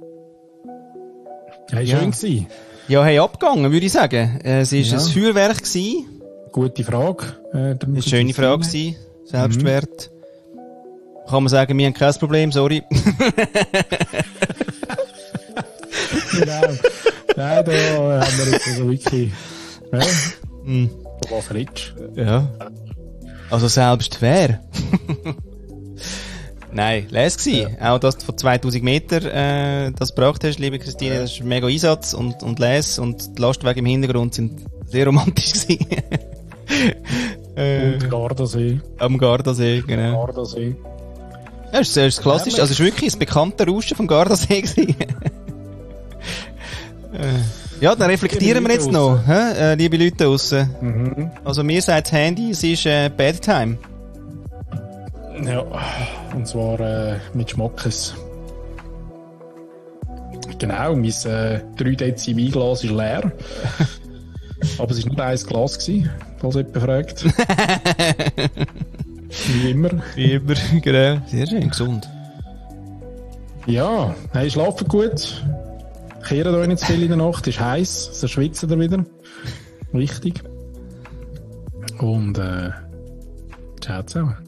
Ja, Ja. schön gewesen. ja, hey, abgegangen, würde ich sagen. Äh, Es war Ja. ein Feuerwerk gewesen. Gute Frage. Äh, Eine schöne Frage gewesen. Selbstwert. Kann man sagen, wir haben kein Problem, sorry. Genau. Nein, da haben wir jetzt also wirklich... Ja, Hm. was redest Ja. Also selbst fair. Nein, les gsi. Auch dass du von zweitausend Meter äh, das gebracht hast, liebe Christine, das ist ein mega Einsatz und, und les und die Lastwagen im Hintergrund sind sehr romantisch gewesen. äh, Und Gardasee. am Gardasee, genau. Gardasee. Ja, das ist, das ist klassisch, also es ist wirklich das bekannte Rauschen vom Gardasee gewesen. äh, ja, dann reflektieren wir jetzt noch, hä? Äh, liebe Leute draussen. Mhm. Also mir sagt das Handy, es ist äh, Bedtime. Ja, und zwar äh, mit Schmackes. Genau, mein äh, drei Dezi Weinglas ist leer. Aber es war nur ein Glas gewesen, falls jemand fragt. Wie immer. Wie immer, genau. Sehr schön, gesund. Ja, hey, schlafen gut. Kehren euch nicht zu viel in der Nacht, ist heiß, so schwitzen ihr wieder. Wichtig. Und äh, ciao zusammen.